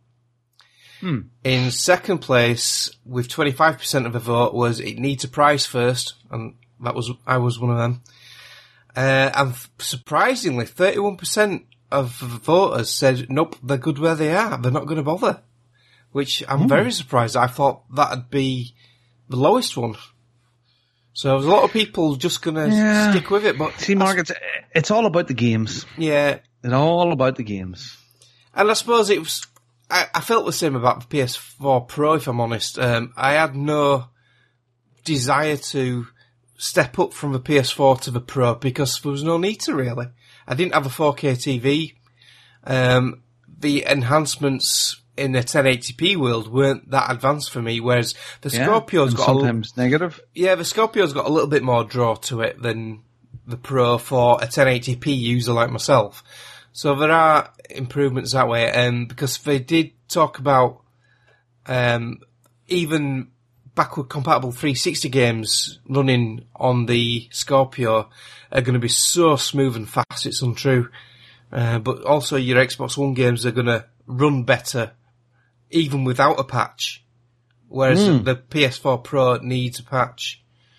S6: Hmm.
S4: In second place, with twenty-five percent of the vote, was it needs a price first, and that was I was one of them. Uh, and surprisingly, thirty-one percent of the voters said, nope, they're good where they are, they're not going to bother. Which I'm
S6: Hmm.
S4: very surprised. I thought that'd be the lowest one. So there's a lot of people just going to
S6: Yeah.
S4: stick with it. But
S6: See, Mark, it's, it's all about the games.
S4: yeah,
S6: It's all about the games.
S4: and I suppose it was. I, I felt the same about the P S four Pro, if I'm honest. Um, I had no desire to step up from the P S four to the Pro because there was no need to, really. I didn't have a four K T V. Um, the enhancements in the ten eighty p world weren't that advanced for me, whereas the
S6: Yeah,
S4: Scorpio's
S6: and
S4: got a,
S6: sometimes negative.
S4: yeah, the Scorpio's got a little bit more draw to it than the Pro for a ten eighty p user like myself. So there are improvements that way, and because they did talk about um, even backward compatible three sixty games running on the Scorpio are going to be so smooth and fast, it's untrue. Uh, but also your Xbox One games are going to run better even without a patch, whereas
S6: Mm.
S4: the P S four Pro needs a patch.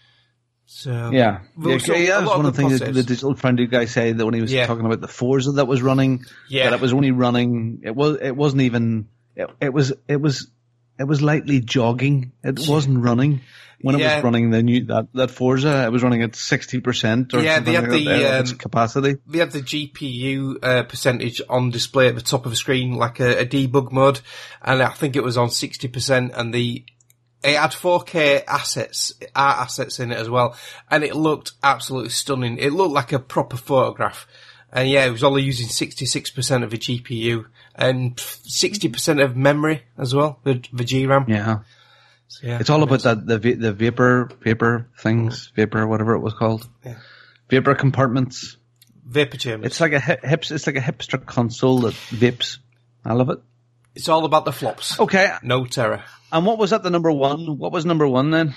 S4: So
S6: Yeah,
S4: there
S6: yeah,
S4: was a-
S6: yeah,
S4: a
S6: that's
S4: lot
S6: one
S4: of
S6: of the things that the
S4: positives.
S6: Digital Foundry guy said that when he was
S4: Yeah.
S6: talking about the Forza that was running,
S4: Yeah.
S6: that it was only running. It was. It wasn't even. It, it was. It was. It was lightly jogging. It wasn't running when it
S4: Yeah.
S6: was running the new that that Forza. It was running at sixty percent or
S4: Yeah,
S6: something
S4: they had
S6: like
S4: the,
S6: that, of its
S4: um,
S6: capacity.
S4: They had the G P U uh, percentage on display at the top of the screen, like a, a debug mode, and I think it was on sixty percent, and the it had four K assets, art assets in it as well, and it looked absolutely stunning. It looked like a proper photograph. And yeah, it was only using sixty-six percent of the G P U and sixty percent of memory as well, the, the G RAM.
S6: Yeah.
S4: So, yeah,
S6: It's all about that the va- the vapor vapor things, vapor whatever it was called,
S4: Yeah.
S6: vapor compartments.
S4: Vapor chambers.
S6: It's like a hip, hips. It's like a hipster console that vapes. I love it.
S4: It's all about the flops.
S6: Okay,
S4: No terror.
S6: and what was at the number one? What was number one then?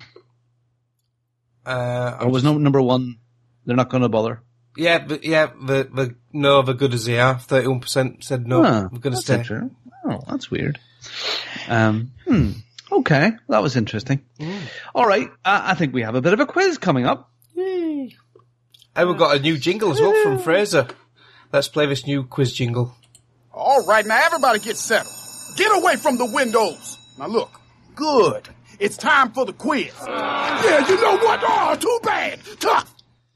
S4: Uh,
S6: Or was no number one? They're not going to bother.
S4: Yeah, but yeah, the the no, they're good as they are. Thirty-one percent said no.
S6: Ah,
S4: we're going to
S6: that's
S4: stay.
S6: interesting. Oh, that's weird. Um, hmm. Okay, that was interesting. All right, uh, I think we have a bit of a quiz coming up.
S4: And we've got a new jingle as well from Fraser. Let's play this new quiz jingle.
S9: All right, now everybody get settled. Get away from the windows. Now look, good. It's time for the quiz. Yeah, you know what? Oh, too bad. Tough.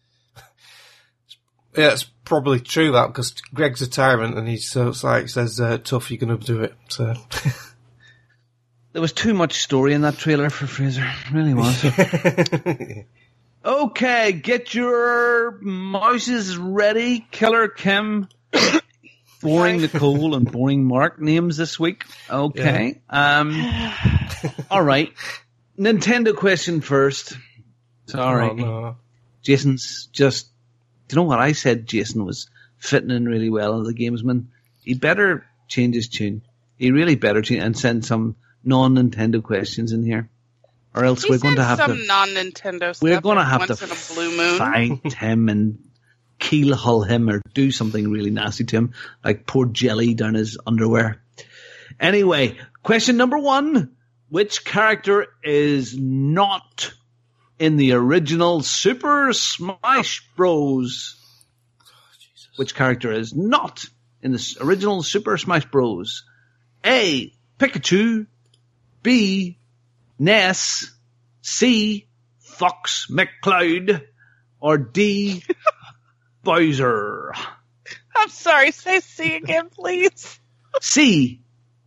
S4: Yeah, it's probably true that because Greg's a tyrant and he's so it's like says uh, tough. You're going to do it. So
S6: There was too much story in that trailer for Fraser. It really was. Okay, get your mouses ready. Killer Kim, Boring Nicole, and Boring Mark names this week. Okay. Um. All right. Nintendo question first. Sorry.
S4: Oh, no.
S6: Jason's just... Do you know what I said? Jason was fitting in really well as a gamesman. He better change his tune. He really better change and send some non-Nintendo questions in here. Or else
S1: He
S6: we're going to
S1: sends
S6: have
S1: some
S6: to...
S1: non-Nintendo stuff.
S6: We're going to
S1: like
S6: have
S1: once
S6: to
S1: in a blue moon.
S6: fight him and keel hull him or do something really nasty to him, like pour jelly down his underwear. Anyway, question number one. Which character is not in the original Super Smash Bros? Which character is not in the original Super Smash Bros? A. Pikachu. B. Ness. C. Fox McCloud. Or D. Bowser.
S1: I'm sorry, say C again, please.
S6: C.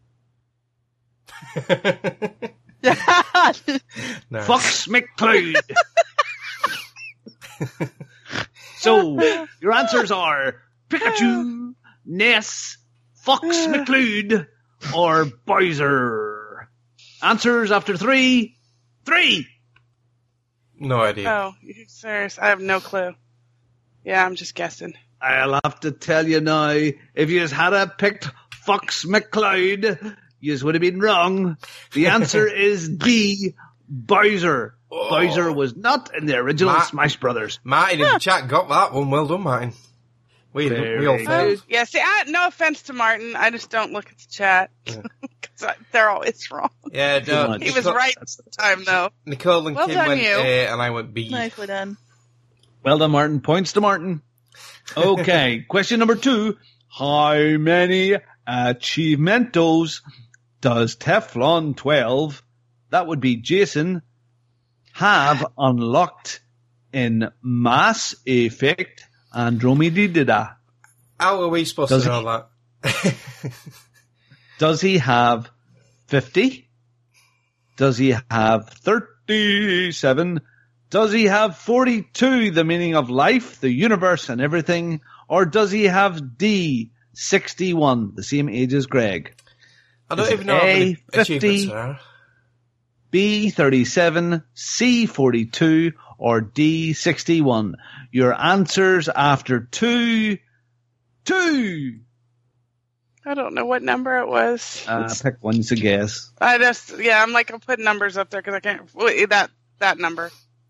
S4: No.
S6: Fox McCloud. So, your answers are Pikachu, Ness, Fox McCloud, or Bowser. Answers after three. Three!
S4: No idea.
S1: Oh, you serious? I have no clue. Yeah, I'm just guessing.
S6: I'll have to tell you now, if you had a picked Fox McCloud, you would have been wrong. The answer is D, Bowser. Oh. Bowser was not in the original Ma- Smash Brothers.
S4: Martin in the chat got that one. Well done, Martin. We, we all
S1: um, Yeah, see, I, no offense to Martin. I just don't look at the chat. Because yeah. they're always wrong.
S4: Yeah, no,
S1: he was right at the time, though.
S4: Nicole and
S1: well
S4: Kim
S1: done,
S4: went
S1: you.
S4: A and I went B.
S7: Nicely done.
S6: Well done, Martin. Points to Martin. Okay, question number two. How many achievementos does Teflon twelve, that would be Jason, have unlocked in Mass Effect Andromeda?
S4: How are we supposed does to know
S6: he,
S4: that?
S6: Does he have fifty? Does he have thirty-seven? Does he have forty-two, the meaning of life, the universe, and everything? Or does he have D, sixty-one, the same age as Greg?
S4: I don't
S6: Is
S4: even know how many achievements there are.
S6: B, thirty-seven, C, forty-two, or D, sixty-one? Your answers after two, two.
S1: I don't know what number it was.
S6: Uh, pick one to guess.
S1: I just, yeah, I'm like, I'll put numbers up there because I can't, that, that number.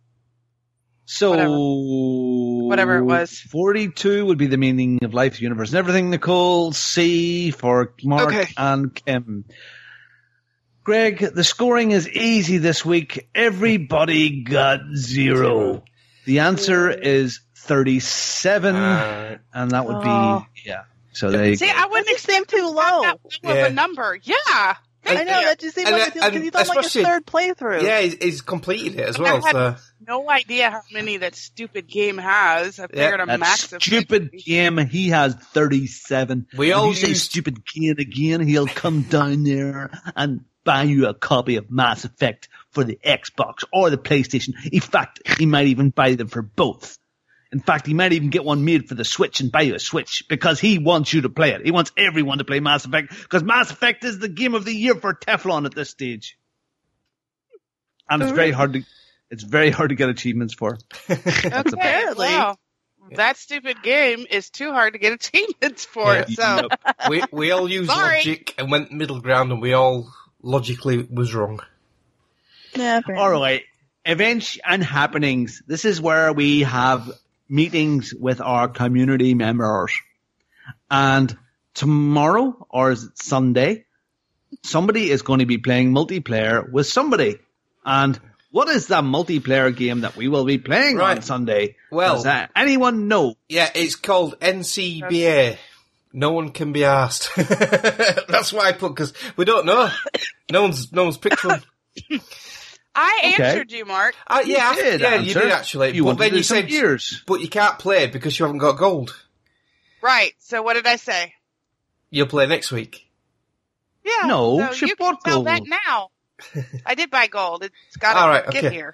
S6: So,
S1: whatever. whatever it was.
S6: forty-two would be the meaning of life, the universe, and everything. Nicole, C for Mark
S1: okay.
S6: and Kim. Greg, the scoring is easy this week. Everybody got zero. The answer is thirty-seven, uh, and that would
S1: oh.
S6: be, yeah. So they
S1: See, I wouldn't expect too low that
S4: yeah.
S1: of a number. Yeah.
S7: I know, that just seemed like because he's on like his third playthrough.
S4: Yeah, he's, he's completed it as well.
S1: I have
S4: so.
S1: no idea how many that stupid game has. I figured
S6: yeah,
S1: a
S6: that
S1: massive
S6: stupid game. He has thirty-seven.
S4: We
S6: if
S4: all
S6: you say
S4: used...
S6: stupid game again, he'll come down there and buy you a copy of Mass Effect for the Xbox or the PlayStation. In fact, he might even buy them for both. In fact, he might even get one made for the Switch and buy you a Switch because he wants you to play it. He wants everyone to play Mass Effect because Mass Effect is the game of the year for Teflon at this stage. And it's very hard to, it's very hard to get achievements for.
S1: Okay,
S7: apparently.
S1: Wow. That stupid game is too hard to get achievements for
S4: Yeah.
S1: it, so.
S4: we, we all used
S1: Sorry.
S4: logic and went middle ground and we all logically was wrong.
S7: Yeah,
S6: All right. Events and happenings. This is where we have meetings with our community members. And tomorrow, or is it Sunday, somebody is going to be playing multiplayer with somebody. And what is that multiplayer game that we will be playing
S4: right.
S6: on Sunday?
S4: Well,
S6: does that anyone know?
S4: Yeah, it's called N C B A. No one can be asked. That's why I put, because we don't know. No one's, no one's picked one.
S1: I
S6: Okay.
S1: answered you, Mark.
S4: Uh, yeah,
S6: You did
S4: yeah,
S6: answer.
S4: you did actually.
S6: You
S4: but
S6: wanted
S4: then
S6: to do
S4: you
S6: some
S4: said,
S6: gears.
S4: but you can't play because you haven't got gold.
S1: Right, so what did I say?
S4: You'll play next week.
S1: Yeah,
S6: No,
S1: so
S6: she
S1: you can
S6: bought
S1: tell
S6: gold.
S1: that now. I did buy gold. It's got to
S4: All right,
S1: get
S4: okay.
S1: here.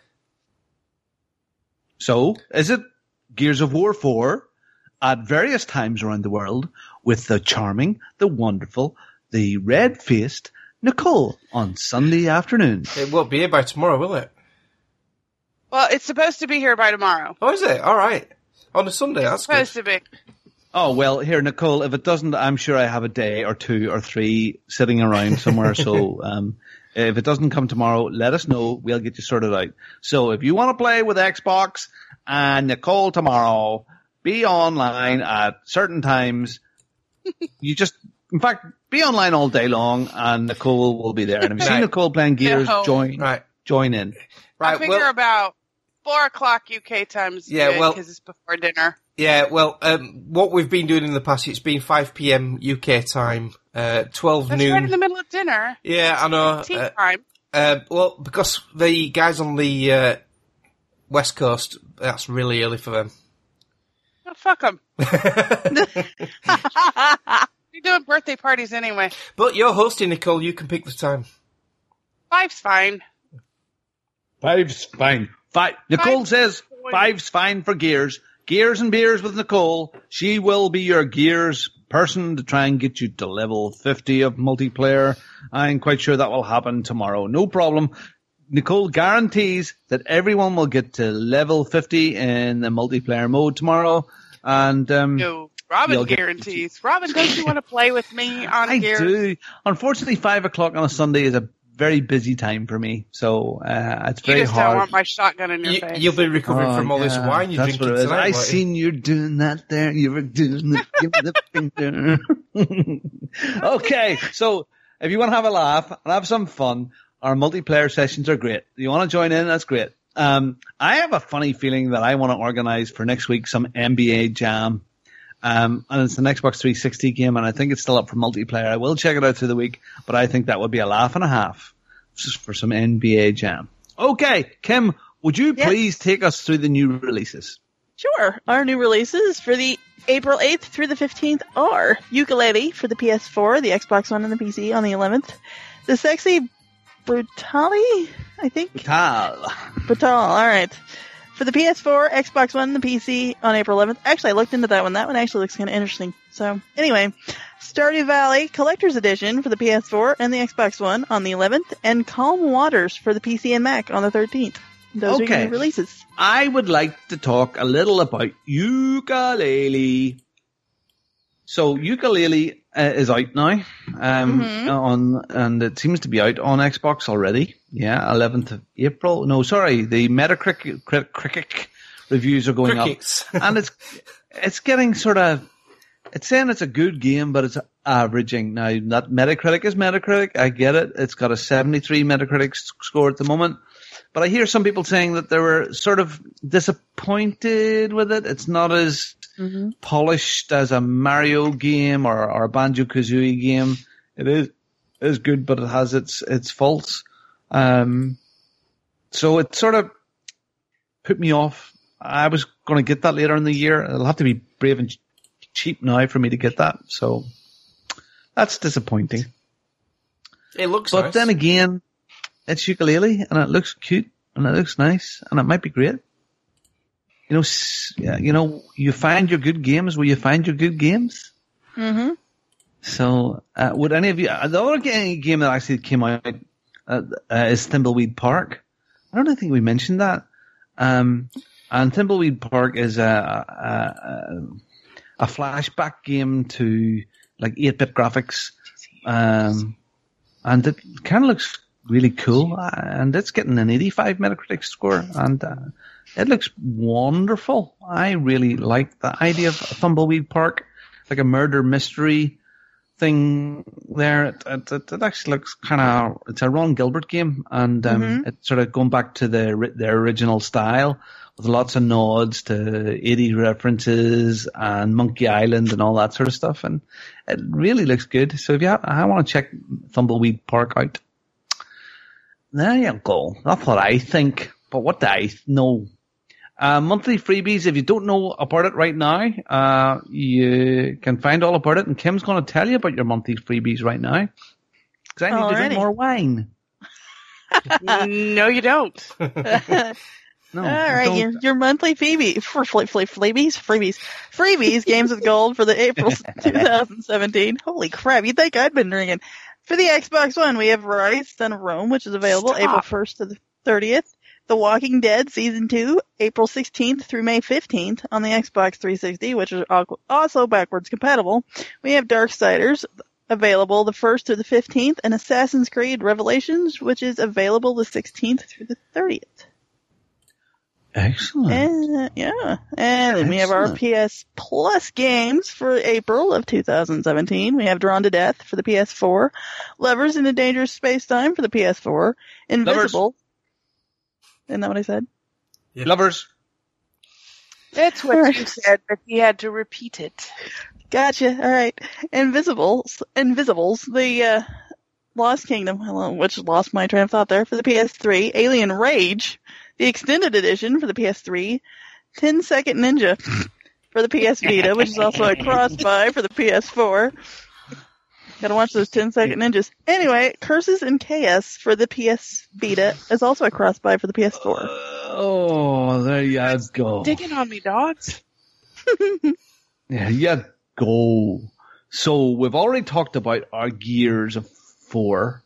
S6: So, is it Gears of War four at various times around the world with the charming, the wonderful, the red-faced Nicole on Sunday afternoon?
S4: It won't be here by tomorrow, will it?
S1: Well, it's supposed to be here by tomorrow.
S4: Oh, is it? All right. On a Sunday, that's
S1: Supposed
S4: good.
S1: to be.
S6: Oh, well, here, Nicole, if it doesn't, I'm sure I have a day or two or three sitting around somewhere. So um, if it doesn't come tomorrow, let us know. We'll get you sorted out. So if you want to play with Xbox and Nicole tomorrow, be online at certain times. You just, in fact, be online all day long and Nicole will be there. And if you see
S4: Right.
S6: Nicole playing Gears,
S1: No.
S6: join,
S4: Right.
S6: join in.
S1: I
S4: Right.
S1: figure
S4: Well,
S1: about four o'clock U K time is
S4: Yeah,
S1: good
S4: well-
S1: because it's before dinner.
S4: yeah, well, um, what we've been doing in the past, it's been five p.m. U K time, uh, twelve
S1: That's
S4: noon.
S1: right in the middle of dinner.
S4: Yeah, I know.
S1: Tea
S4: Uh,
S1: time.
S4: uh, well, because the guys on the uh, West Coast, that's really early for them.
S1: Oh, fuck them. You're doing birthday parties anyway.
S4: But you're hosting, Nicole. You can pick the time.
S1: Five's fine.
S6: Five's fine. Five. Nicole
S1: Five's
S6: says
S1: fine.
S6: five's fine for Gears. Gears and beers with Nicole. She will be your Gears person to try and get you to level fifty of multiplayer. I'm quite sure that will happen tomorrow. No problem. Nicole guarantees that everyone will get to level fifty in the multiplayer mode tomorrow. And um,
S1: No. Robin
S6: you'll get-
S1: guarantees. Robin, don't you want to play with me on
S6: I
S1: Gears?
S6: do. Unfortunately, five o'clock on a Sunday is a very busy time for me, so uh, it's
S1: You
S6: very
S1: just
S6: hard.
S1: don't want my shotgun in your
S4: You,
S1: face.
S4: you'll be recovering
S6: Oh,
S4: from all this
S6: yeah,
S4: wine you're
S6: that's
S4: drinking
S6: what it is.
S4: tonight.
S6: I
S4: won't you?
S6: seen you doing that there. You were doing the, give me the finger. Okay, so if you want to have a laugh and have some fun, our multiplayer sessions are great. You want to join in? That's great. Um, I have a funny feeling that I want to organize for next week some N B A Jam. Um, and it's an Xbox three sixty game, and I think it's still up for multiplayer. I will check it out through the week, but I think that would be a laugh and a half just for some N B A Jam. Okay, Kim, would you
S7: Yes.
S6: please take us through the new releases?
S7: Sure. Our new releases for the April eighth through the fifteenth are Yooka-Laylee for the P S four, the Xbox One, and the P C on the eleventh. The Sexy Brutale, I think.
S6: Tal.
S7: Brutal, alright. For the P S four, Xbox One, and the P C on April eleventh. Actually, I looked into that one. That one actually looks kind of interesting. So, anyway. Stardew Valley Collector's Edition for the P S four and the Xbox One on the eleventh. And Calm Waters for the P C and Mac on the thirteenth. Those are
S6: Okay.
S7: your new releases.
S6: I would like to talk a little about Yooka-Laylee. So Yooka-Laylee uh, is out now, um,
S7: Mhm.
S6: on, and it seems to be out on Xbox already. Yeah, eleventh of April. No, sorry, the Metacritic crit- critic reviews are going
S4: Crickets.
S6: up, and it's it's getting sort of. It's saying it's a good game, but it's averaging. Now, that Metacritic is Metacritic. I get it. It's got a seventy-three Metacritic s- score at the moment. But I hear some people saying that they were sort of disappointed with it. It's not as
S7: Mm-hmm.
S6: polished as a Mario game or, or a Banjo-Kazooie game. It is it is good, but it has its its faults. Um, so it sort of put me off. I was going to get that later in the year. It'll have to be brave and ch- cheap now for me to get that. So that's disappointing.
S4: It looks
S6: But
S4: nice.
S6: then again, it's Yooka-Laylee, and it looks cute, and it looks nice, and it might be great. You know, s- yeah, you know, you find your good games where you find your good games.
S7: Mm-hmm.
S6: So, uh, would any of you? Uh, the other game, game that actually came out uh, uh, is Thimbleweed Park. I don't think we mentioned that. Um, and Thimbleweed Park is a, a, a flashback game to like eight-bit graphics, um, and it kind of looks really cool. And it's getting an eighty-five Metacritic score, and uh, it looks wonderful. I really like the idea of Thimbleweed Park, like a murder mystery thing there. It, it, it, it actually looks kind of, it's a Ron Gilbert game, and um,
S7: Mhm.
S6: it's sort of going back to the ri- their original style with lots of nods to eighties references and Monkey Island and all that sort of stuff, and it really looks good. So if you have, I want to check Thimbleweed Park out. There you go. That's what I think. But what do I know? Uh, monthly freebies, if you don't know about it right now, uh, you can find all about it, and Kim's going to tell you about your monthly freebies right now. Because I need to drink
S7: Alrighty.
S6: more wine.
S1: No, you don't.
S6: No,
S7: All
S6: I
S7: right,
S6: don't.
S7: your, your monthly freebie for fl- fl- freebies, freebies, freebies, games with gold for the April twenty seventeen. Holy crap! You'd think I'd been drinking. For the Xbox One, we have Rise, Son of Rome, which is available
S1: Stop.
S7: April first to the thirtieth. The Walking Dead Season two, April sixteenth through May fifteenth on the Xbox three sixty, which is al- also backwards compatible. We have Darksiders available the first to the fifteenth, and Assassin's Creed Revelations, which is available the sixteenth through the thirtieth.
S6: Excellent.
S7: And, yeah. And then we have our
S6: Excellent.
S7: P S Plus games for April of two thousand seventeen. We have Drawn to Death for the P S four, Lovers in a Dangerous Space-Time for the P S four, Invisible. Isn't that what I said?
S6: Lovers.
S1: That's what
S7: Alright.
S1: you said, but he had to repeat it.
S7: Gotcha. All right. Invisibles, Invisibles, the uh, Lost Kingdom, hello, which lost my train of thought there, for the P S three, Alien Rage, the Extended Edition for the P S three, ten Second Ninja for the P S Vita, which is also a cross-buy for the P S four. Gotta watch those ten Second Ninjas. Anyway, Curses and Chaos for the P S Vita is also a cross-buy for the P S four.
S6: Oh, there you go.
S1: Digging on me, dogs.
S6: Yeah, you go. So we've already talked about our Gears of Four,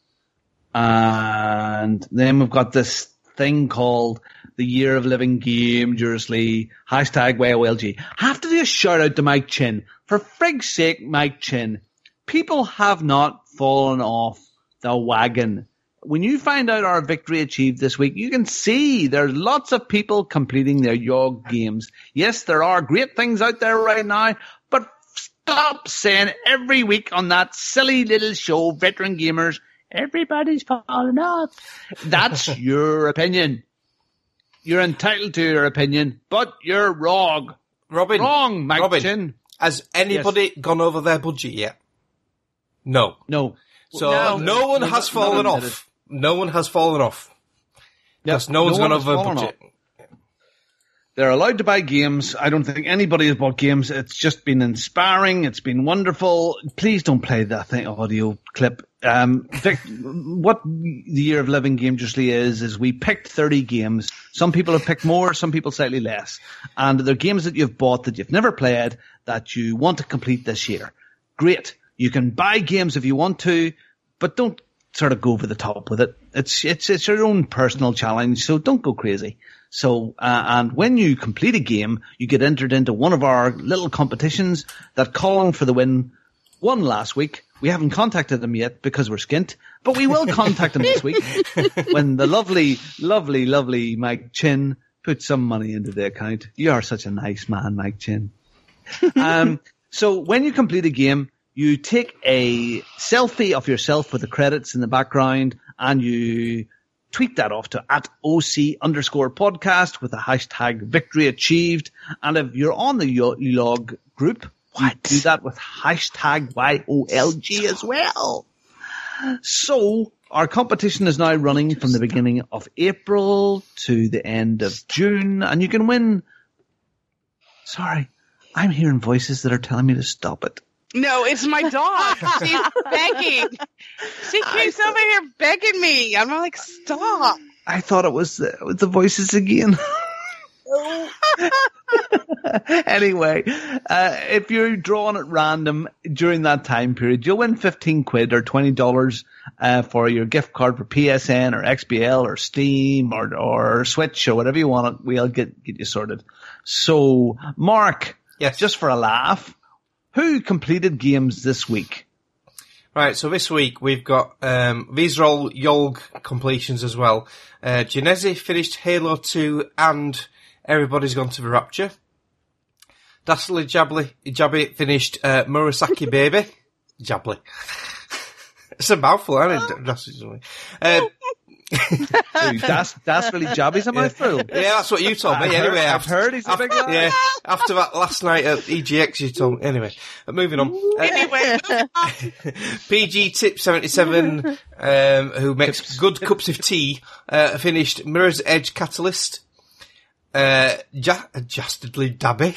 S6: and then we've got this thing called the Year of Living Game, Dangerously, hashtag Y O L G. Have to do a shout out to Mike Chin For frig's sake, Mike Chin, people have not fallen off the wagon. When you find out our victory achieved this week, you can see there's lots of people completing their Yog games. Yes, there are great things out there right now, but stop saying every week on that silly little show, Veteran Gamers, everybody's falling off. That's your opinion. You're entitled to your opinion, but you're wrong.
S4: Robin.
S6: Wrong, Mike
S4: Robin,
S6: Chin.
S4: Has anybody yes. gone over their budget yet? No.
S6: No.
S4: So no, no one has fallen off. No one has fallen off. Yes, no one's no gone one over budget. Off.
S6: They're allowed to buy games. I don't think anybody has bought games. It's just been inspiring. It's been wonderful. Please don't play that thing audio clip. Um, Vic, what the Year of Living Dangerously is, is we picked thirty games. Some people have picked more, some people slightly less. And they're games that you've bought that you've never played that you want to complete this year. Great. You can buy games if you want to, but don't sort of go over the top with it. It's it's it's your own personal challenge, so don't go crazy. So, uh, and when you complete a game, you get entered into one of our little competitions that Colin for the win won last week. We haven't contacted them yet because we're skint, but we will contact them this week when the lovely, lovely, lovely Mike Chin puts some money into the account. You are such a nice man, Mike Chin. Um, so when you complete a game, you take a selfie of yourself with the credits in the background and you tweet that off to at OC underscore podcast with the hashtag victory achieved. And if you're on the Yog group, what? You do that with hashtag Y O L G as well. So our competition is now running from the beginning of April to the end of June, and you can win. Sorry, I'm hearing voices that are telling me to stop it.
S1: No, it's my dog. She's begging. She keeps over here begging me. I'm like, stop.
S6: I thought it was the, the voices again. Anyway, uh, if you're drawing at random during that time period, you'll win fifteen quid or twenty dollars uh, for your gift card for P S N or X B L or Steam or or Switch or whatever you want. We'll get get you sorted. So, Mark,
S4: yes,
S6: just for a laugh, who completed games this week?
S4: Right, so this week we've got, um, these are all Yog completions as well. Uh, Genesi finished Halo two and Everybody's Gone to the Rapture. Dastardly Jably, Jabby finished, uh, Murasaki Baby. Jably. It's a mouthful, isn't it? Dastardly. Uh,
S6: that's that's really Jabby's a mouthful.
S4: Yeah, that's what you told me.
S6: I've
S4: anyway,
S6: heard,
S4: after,
S6: I've heard he's a big
S4: after, yeah, after that last night at E G X, you told me. Anyway, uh, moving on. Uh,
S1: Anyway,
S4: P G Tip seventy-seven, um, who makes good cups of tea, uh, finished Mirror's Edge Catalyst. Uh, ja- Dastardly Dabby.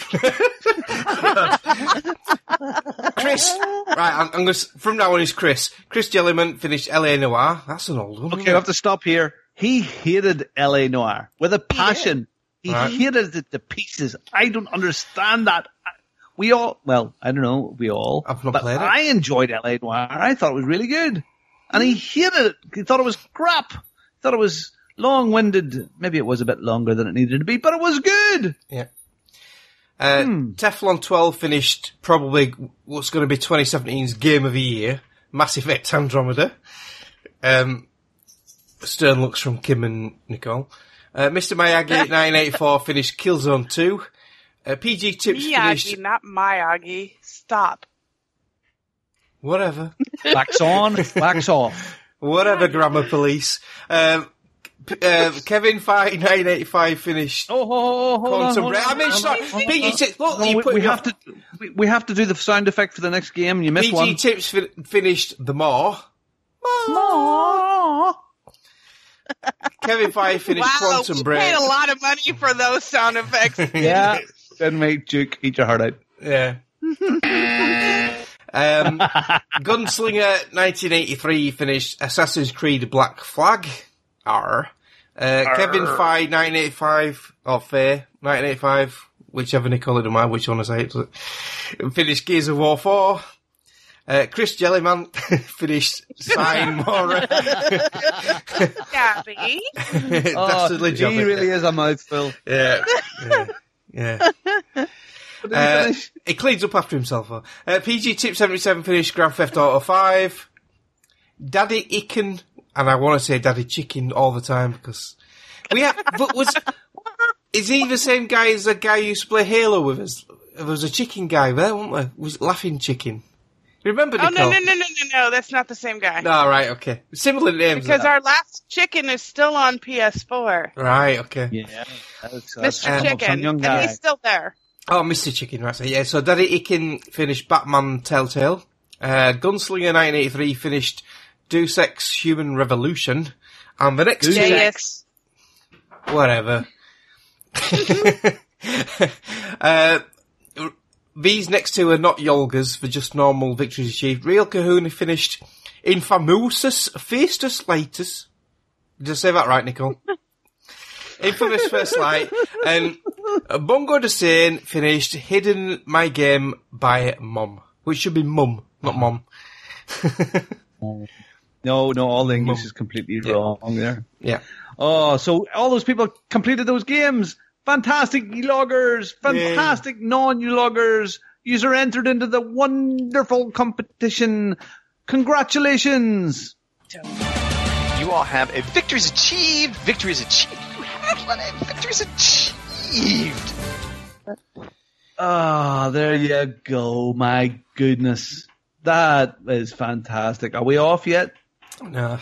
S4: Chris, right, I'm, I'm gonna, from now on is Chris. Chris Jellyman finished L A Noire. That's an old one.
S6: Okay, I have to stop here. He hated L A Noire with a passion. He
S4: Right.
S6: hated it to pieces. I don't understand that. We all, well, I don't know, we all.
S4: I've not
S6: but
S4: played it.
S6: I enjoyed L A Noire. I thought it was really good. And he hated it. He thought it was crap. He thought it was long-winded. Maybe it was a bit longer than it needed to be, but it was good.
S4: Yeah. Uh,
S6: Hmm.
S4: Teflon twelve finished probably what's going to be twenty seventeen's Game of the Year, Mass Effect Andromeda. Um, Stern looks from Kim and Nicole. Uh, Mister Miyagi nine eighty-four finished Killzone two. Uh, P G Tips
S1: Miyagi,
S4: finished...
S1: not Miyagi. Stop.
S4: Whatever.
S6: Wax on, wax off.
S4: Whatever, Grammar Police. Um, P- uh, Kevin Fight nine eighty-five finished...
S6: Oh, oh, oh, hold
S4: Quantum
S6: on,
S4: Break.
S6: hold
S4: I mean,
S6: on,
S4: sorry,
S6: hold on,
S4: P G
S6: hold on.
S4: Tips, look,
S6: No,
S4: you
S6: we,
S4: put
S6: we
S4: me
S6: have
S4: off.
S6: to we, we have to do the sound effect for the next game, and you missed
S4: P G
S6: one.
S4: Tips fi- finished The Maw.
S6: Aww.
S4: Kevin Fight finished
S1: Wow,
S4: Quantum
S1: we
S4: Break.
S1: paid a lot of money for those sound effects.
S6: Yeah, then make Duke eat your heart out.
S4: Yeah. um, Gunslinger nineteen eighty-three finished Assassin's Creed Black Flag. R. Uh, Kevin Fye nineteen eighty-five, or Faye nineteen eighty-five, whichever Nicole don't mind which one I say it. Finished Gears of War four. Uh, Chris Jellyman finished Sign Mora.
S1: Gabby.
S4: Dastardly
S6: Oh,
S4: Jobby.
S6: he really is a mouthful.
S4: Yeah. Yeah. yeah.
S6: What did he
S4: Uh,
S6: finish?
S4: he cleans up after himself. though. Uh, P G Tip seventy-seven finished Grand Theft Auto five. Daddy Icken, and I want to say Daddy Chicken all the time because we have. But was is he the same guy as the guy who used to play Halo with us? There was a chicken guy there, wasn't there? Was it Laughing Chicken? You remember
S1: Oh,
S4: Nicole?
S1: no, no, no, no, no, no. That's not the same guy.
S4: No, right, okay. Similar names.
S1: Because
S4: that.
S1: our last chicken is still on P S four.
S4: Right, okay.
S6: Yeah, that's, that's
S1: Mister
S6: some- some
S1: Chicken.
S6: young
S1: And
S6: guy.
S1: he's still there.
S4: Oh, Mister Chicken, right. So, yeah, so Daddy Icken finished Batman Telltale. Uh, Gunslinger nineteen eighty-three finished Deus Ex Human Revolution. And the next
S6: Deus
S4: two...
S1: Yes.
S4: Whatever. uh, these next two are not Yolgas for just normal victories achieved. Real Kahuna finished Infamousus Festus Latus. Did I say that right, Nicole? Infamous First Light. And Bongo the Sane finished Hidden My Game by Mum. Which should be Mum, not Mom.
S6: No, no, all the English
S4: Mum.
S6: is completely
S4: Yeah.
S6: wrong there.
S4: Yeah.
S6: Oh, so all those people completed those games. Fantastic e-loggers, fantastic non-e-loggers. User entered into the wonderful competition. Congratulations.
S10: You all have a victories achieved. Victories achieved. You have one. A victories achieved.
S6: Ah, there you go. My goodness. That is fantastic. Are we off yet?
S4: No.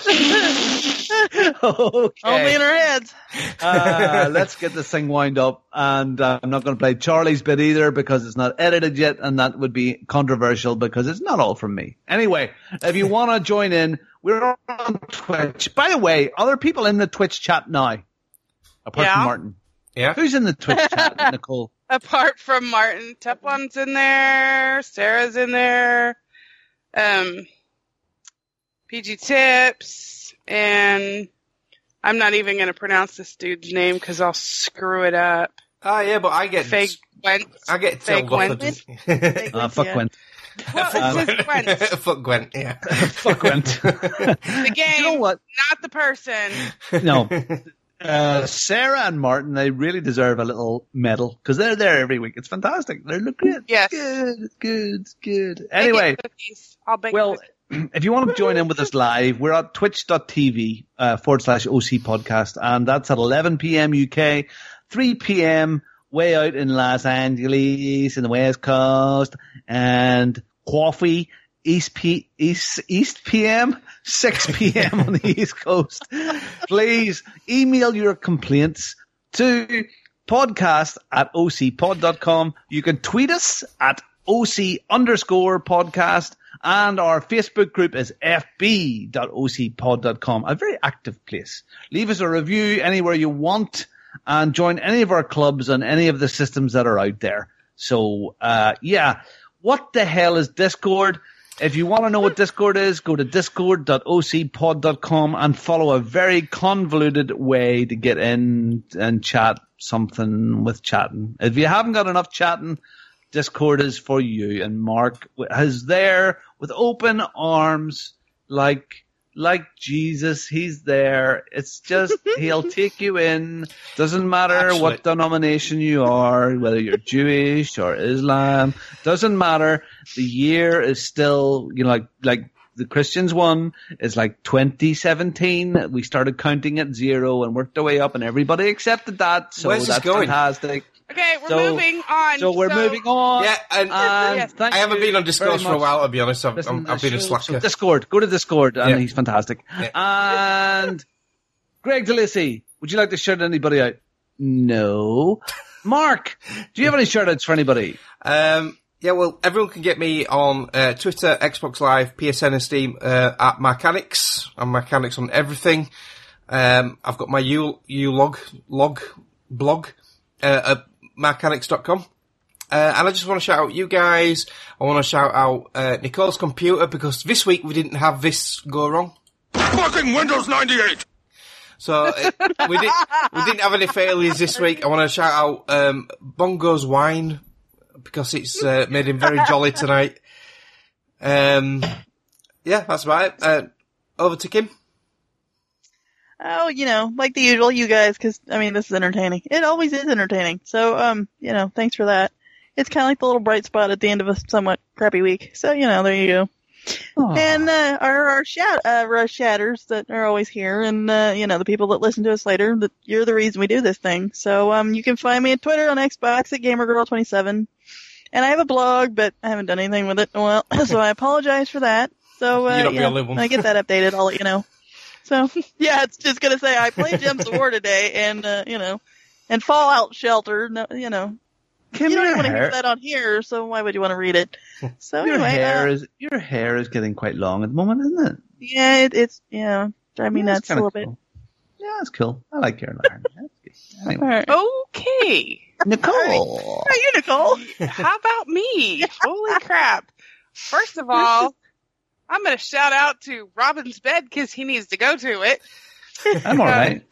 S6: Okay.
S7: Only in our heads.
S6: uh, let's get this thing wound up. And uh, I'm not going to play Charlie's bit either because it's not edited yet, and that would be controversial because it's not all from me. Anyway, if you want to join in, we're on Twitch. By the way, other people in the Twitch chat now, apart
S1: Yeah.
S6: from Martin.
S4: Yeah.
S6: Who's in the Twitch chat, Nicole?
S1: Apart from Martin, Teflon's in there, Sarah's in there, um, P G Tips, and I'm not even going to pronounce this dude's name because I'll screw it up.
S4: Ah, yeah, but I get...
S1: Fake Gwent.
S4: I get
S1: Fake
S4: told off.
S1: Gwent.
S6: Uh, fuck
S7: Yeah.
S6: Gwent.
S1: What was his Gwent?
S4: Fuck Gwent, yeah.
S6: Fuck Gwent.
S1: The game,
S6: You know what?
S1: not the person.
S6: No. Uh, Sarah and Martin, they really deserve a little medal because they're there every week. It's fantastic. They look great.
S1: Yes.
S6: Good, good, good.
S1: They
S6: Anyway,
S1: get cookies. I'll bake
S6: well,
S1: cookies.
S6: if you want to join in with us live, we're at twitch.tv uh, forward slash OC podcast, and that's at eleven p.m. U K, three p.m. way out in Los Angeles in the West Coast, and coffee East P East East P M, six p.m. on the East Coast. Please email your complaints to podcast at ocpod dot com. You can tweet us at OC underscore podcast, and our Facebook group is f b dot o c pod dot com, a very active place. Leave us a review anywhere you want and join any of our clubs on any of the systems that are out there. So, uh, yeah. What the hell is Discord? If you want to know what Discord is, go to discord dot o c pod dot com and follow a very convoluted way to get in and chat something with chatting. If you haven't got enough chatting, Discord is for you. And Mark is there with open arms, like like Jesus. He's there. It's just, he'll take you in. Doesn't matter
S4: Actually-
S6: what denomination you are, whether you're Jewish or Islam. Doesn't matter. The year is still, you know, like like the Christians one is like twenty seventeen. We started counting at zero and worked our way up, and everybody accepted that. So
S4: Where's this
S6: that's
S4: going?
S6: fantastic.
S1: Okay, we're
S6: So-
S1: moving on.
S6: So we're moving on.
S4: Yeah, and
S6: And
S1: Yes.
S6: thank
S4: I haven't
S6: you
S4: been on Discord
S6: very
S4: for a
S6: much.
S4: while, to be honest. I've,
S6: Listen
S4: I'm,
S6: to
S4: I've
S6: the
S4: been a
S6: show.
S4: slacker.
S6: So Discord. Go to Discord, and
S4: Yeah.
S6: he's fantastic. And Greg DeLacy, would you like to shout anybody out? No. Mark, do you have any shout outs for anybody?
S4: Um, yeah, well, everyone can get me on uh, Twitter, Xbox Live, P S N and Steam uh, at Mechanics. I'm Mechanics on everything. Um, I've got my U log log blog uh, at mechanics dot com. Uh, and I just want to shout out you guys. I want to shout out uh, Nicole's computer because this week we didn't have this go wrong.
S9: Fucking Windows ninety-eight!
S4: So uh, we didn't we didn't have any failures this week. I want to shout out um, Bongo's wine because it's uh, made him very jolly tonight. Um, yeah, that's about it. Uh, over to Kim.
S7: Oh, you know, like the usual, you guys, because, I mean, this is entertaining. It always is entertaining. So, um, you know, thanks for that. it's kind of like the little bright spot at the end of a somewhat crappy week. So, you know, there you go. Aww. And uh, our our, shout, uh, our shatters that are always here, and uh, you know, the people that listen to us later, that you're the reason we do this thing. So um, you can find me on Twitter, on Xbox at Gamer Girl twenty-seven, and I have a blog, but I haven't done anything with it in a while, so I apologize for that. So uh, yeah, when I get that updated, I'll let you know. So yeah, it's just gonna say I played Gems of War today, and uh, you know, and Fallout Shelter. No, you know.
S6: Kim,
S7: you don't
S6: your
S7: want to
S6: hair,
S7: hear that on here, so why would you want to read it? So
S6: your
S7: anyway,
S6: hair
S7: uh,
S6: is your hair is getting quite long at the moment, isn't it?
S7: Yeah, it, it's yeah, driving me
S6: Yeah,
S7: nuts
S6: it's
S7: a little
S6: cool.
S7: bit.
S6: Yeah, it's cool. I like your hair. Anyway.
S7: Right.
S1: Okay.
S6: Nicole.
S7: How are you, Nicole?
S1: How about me? Holy crap. First of all, I'm going to shout out to Robin's bed because he needs to go to it.
S6: I'm all right.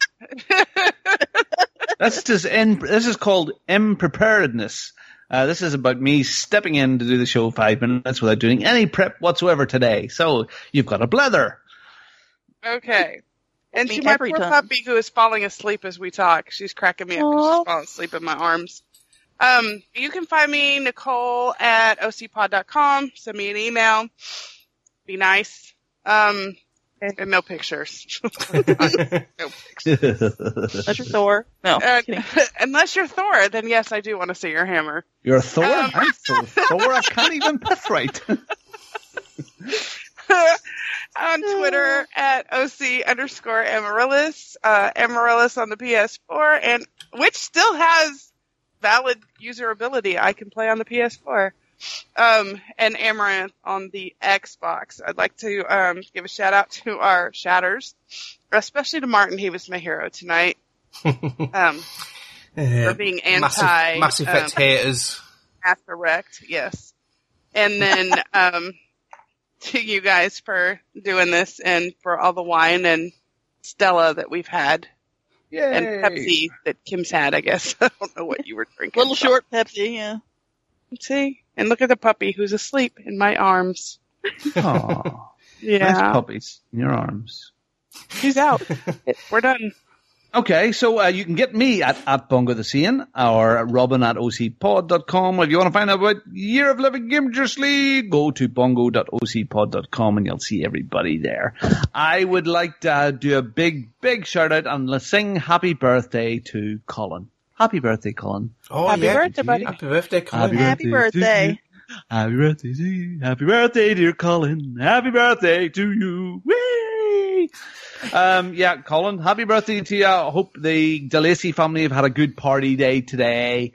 S6: That's just in, this is called unpreparedness. Uh, this is about me stepping in to do the show five minutes without doing any prep whatsoever today. So you've got a blether.
S1: Okay. And
S7: Me
S1: to my
S7: every
S1: poor
S7: time.
S1: puppy who is falling asleep as we talk. She's cracking me up because
S7: Aw.
S1: she's falling asleep in my arms. Um, you can find me, Nicole, at O C pod dot com. Send me an email. Be nice. Um, and no pictures. no pictures.
S7: That's your Thor. No,
S1: Uh,
S7: kidding.
S1: unless you're Thor, then yes, I do want to see your hammer.
S6: You're a Thor?
S1: Um,
S6: I'm so Thor, I can't even piff right.
S1: On Twitter at O C underscore Amaryllis, uh, Amaryllis on the P S four, and which still has valid usability. I can play on the P S four. Um, and Amaranth on the Xbox. I'd like to um, give a shout out to our shatters, especially to Martin. He was my hero tonight. Um, for being anti
S4: Massive, Mass Effect
S1: um,
S4: haters.
S1: Master Wrecked, yes. And then um, to you guys for doing this, and for all the wine and Stella that we've had.
S6: Yay.
S1: And Pepsi that Kim's had, I guess. I don't know what you were drinking.
S7: Little short Pepsi, yeah.
S1: See? And look at the puppy who's asleep in my arms.
S6: Aw.
S1: Yeah.
S6: Nice puppies in your arms.
S1: He's out. We're done.
S6: Okay, so uh, you can get me at, at Bongo the Sean or Robin at O C pod dot com. If you want to find out about Year of Living Dangerously, go to bongo dot O C pod dot com and you'll see everybody there. I would like to uh, do a big, big shout out and sing happy birthday to Colin. Happy birthday, Colin.
S4: Oh,
S1: Happy
S4: yeah.
S1: birthday, buddy.
S4: Happy birthday, Colin.
S7: Happy birthday.
S6: to you. Happy birthday to you. Happy birthday, dear Colin. Happy birthday to you. Whee! Um, yeah, Colin, happy birthday to you. I hope the DeLacy family have had a good party day today.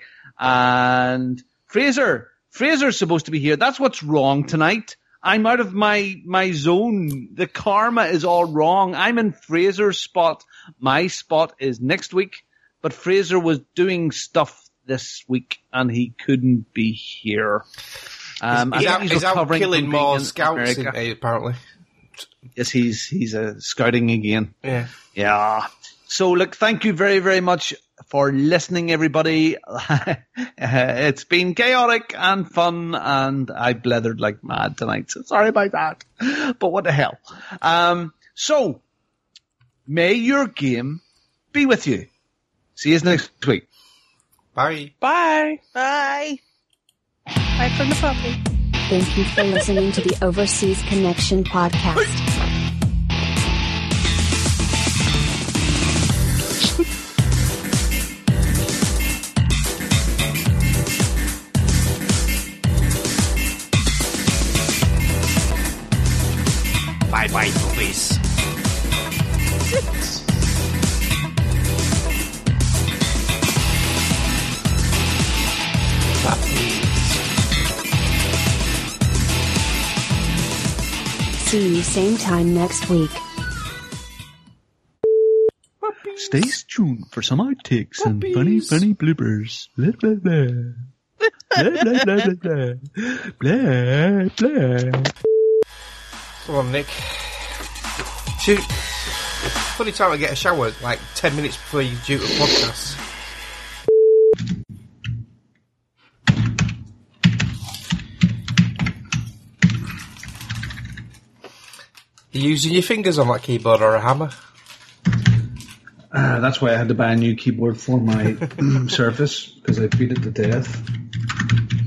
S6: And Fraser, Fraser's supposed to be here. That's what's wrong tonight. I'm out of my, my zone. The karma is all wrong. I'm in Fraser's spot. My spot is next week. But Fraser was doing stuff this week and he couldn't be here. Um,
S4: he's
S6: I
S4: out,
S6: think
S4: he's out
S6: recovering
S4: killing
S6: from
S4: more
S6: being in
S4: scouts,
S6: America.
S4: isn't he, apparently.
S6: Yes, he's he's uh, scouting again.
S4: Yeah.
S6: Yeah. So, look, thank you very, very much for listening, everybody. uh, it's been chaotic and fun, and I blethered like mad tonight. So sorry about that. But what the hell? Um, so, may your game be with you. See you next week.
S4: Bye.
S1: Bye.
S7: Bye. Bye from the puppy.
S11: Thank you for listening to the Overseas Connection podcast.
S2: Bye bye, police.
S11: See you same time next week.
S6: Stay tuned for some outtakes and funny, funny bloopers. Blah, blah, blah. Blah, blah, blah, blah, blah. Blah, blah.
S4: Come on, Nick. Shoot. Funny time to get a shower, like ten minutes before you due to podcast. You using your fingers on that keyboard or a hammer?
S6: Uh, that's why I had to buy a new keyboard for my Surface, because I beat it to death.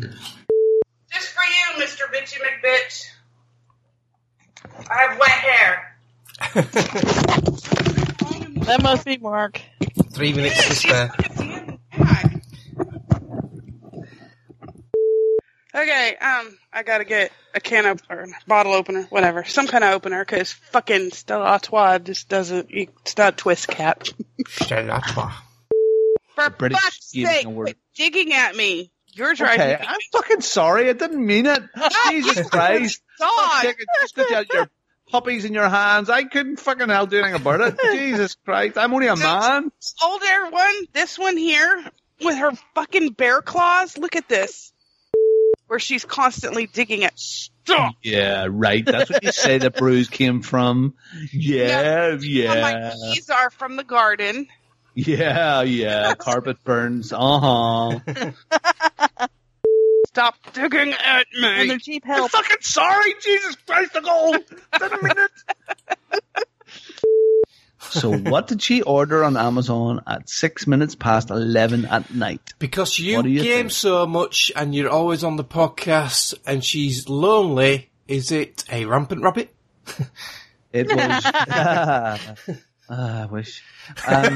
S1: I have wet hair.
S7: That must be Mark.
S4: Three minutes to spare.
S1: Okay, um, I gotta get a can opener, bottle opener, whatever, some kind of opener, because fucking Stella Artois just doesn't, it's not twist cap.
S4: Stella Artois.
S1: For
S6: British
S1: fuck's
S6: eating
S1: sake,
S6: a word.
S1: quit digging at me. You're driving
S6: Okay,
S1: me.
S6: I'm fucking sorry. I didn't mean it. Jesus Christ.
S1: God.
S6: Fuck's sake, Just because you had your puppies in your hands, I couldn't fucking help doing anything about it. Jesus Christ. I'm only a man.
S1: Older one, this one here, with her fucking bear claws, look at this. Where she's constantly digging at stuff.
S6: Yeah, right. That's what you say the bruise came from. Yeah,
S1: Yeah. My
S6: yeah.
S1: keys are from the garden.
S6: Yeah, yeah. Carpet burns. Uh-huh.
S1: Stop digging at me.
S7: And their cheap help.
S6: I'm fucking sorry. Jesus Christ, the goal. Didn't mean it. So what did she order on Amazon at six minutes past eleven at night?
S4: Because you,
S6: What do you
S4: game
S6: think?
S4: so much and you're always on the podcast and she's lonely, is it a rampant rabbit?
S6: It was... Ah, I wish. Um,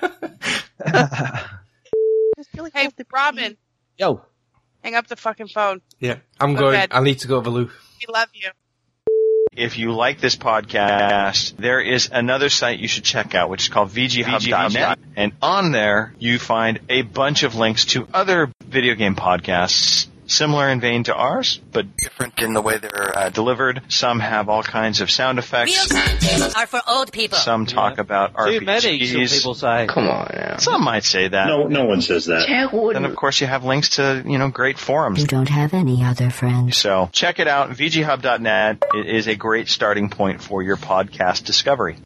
S1: Hey, Robin,
S6: yo.
S1: hang up the fucking phone.
S4: Yeah, I'm
S1: Go
S4: going.
S1: ahead.
S4: I need to go to the loo.
S1: We love you.
S10: If you like this podcast, there is another site you should check out, which is called V G Hub dot net. And on there, you find a bunch of links to other video game podcasts, similar in vein to ours, but different in the way they're uh, delivered. Some have all kinds of sound effects.
S12: Are for old people.
S10: Some talk about
S13: Too many, some
S10: R P Gs.
S13: people say.
S14: Come on now.
S10: Some might say that.
S14: No, no one says that.
S10: Then, of course, you have links to, you know, great forums.
S11: You don't have any other friends.
S10: So check it out, V G Hub dot net. It is a great starting point for your podcast discovery.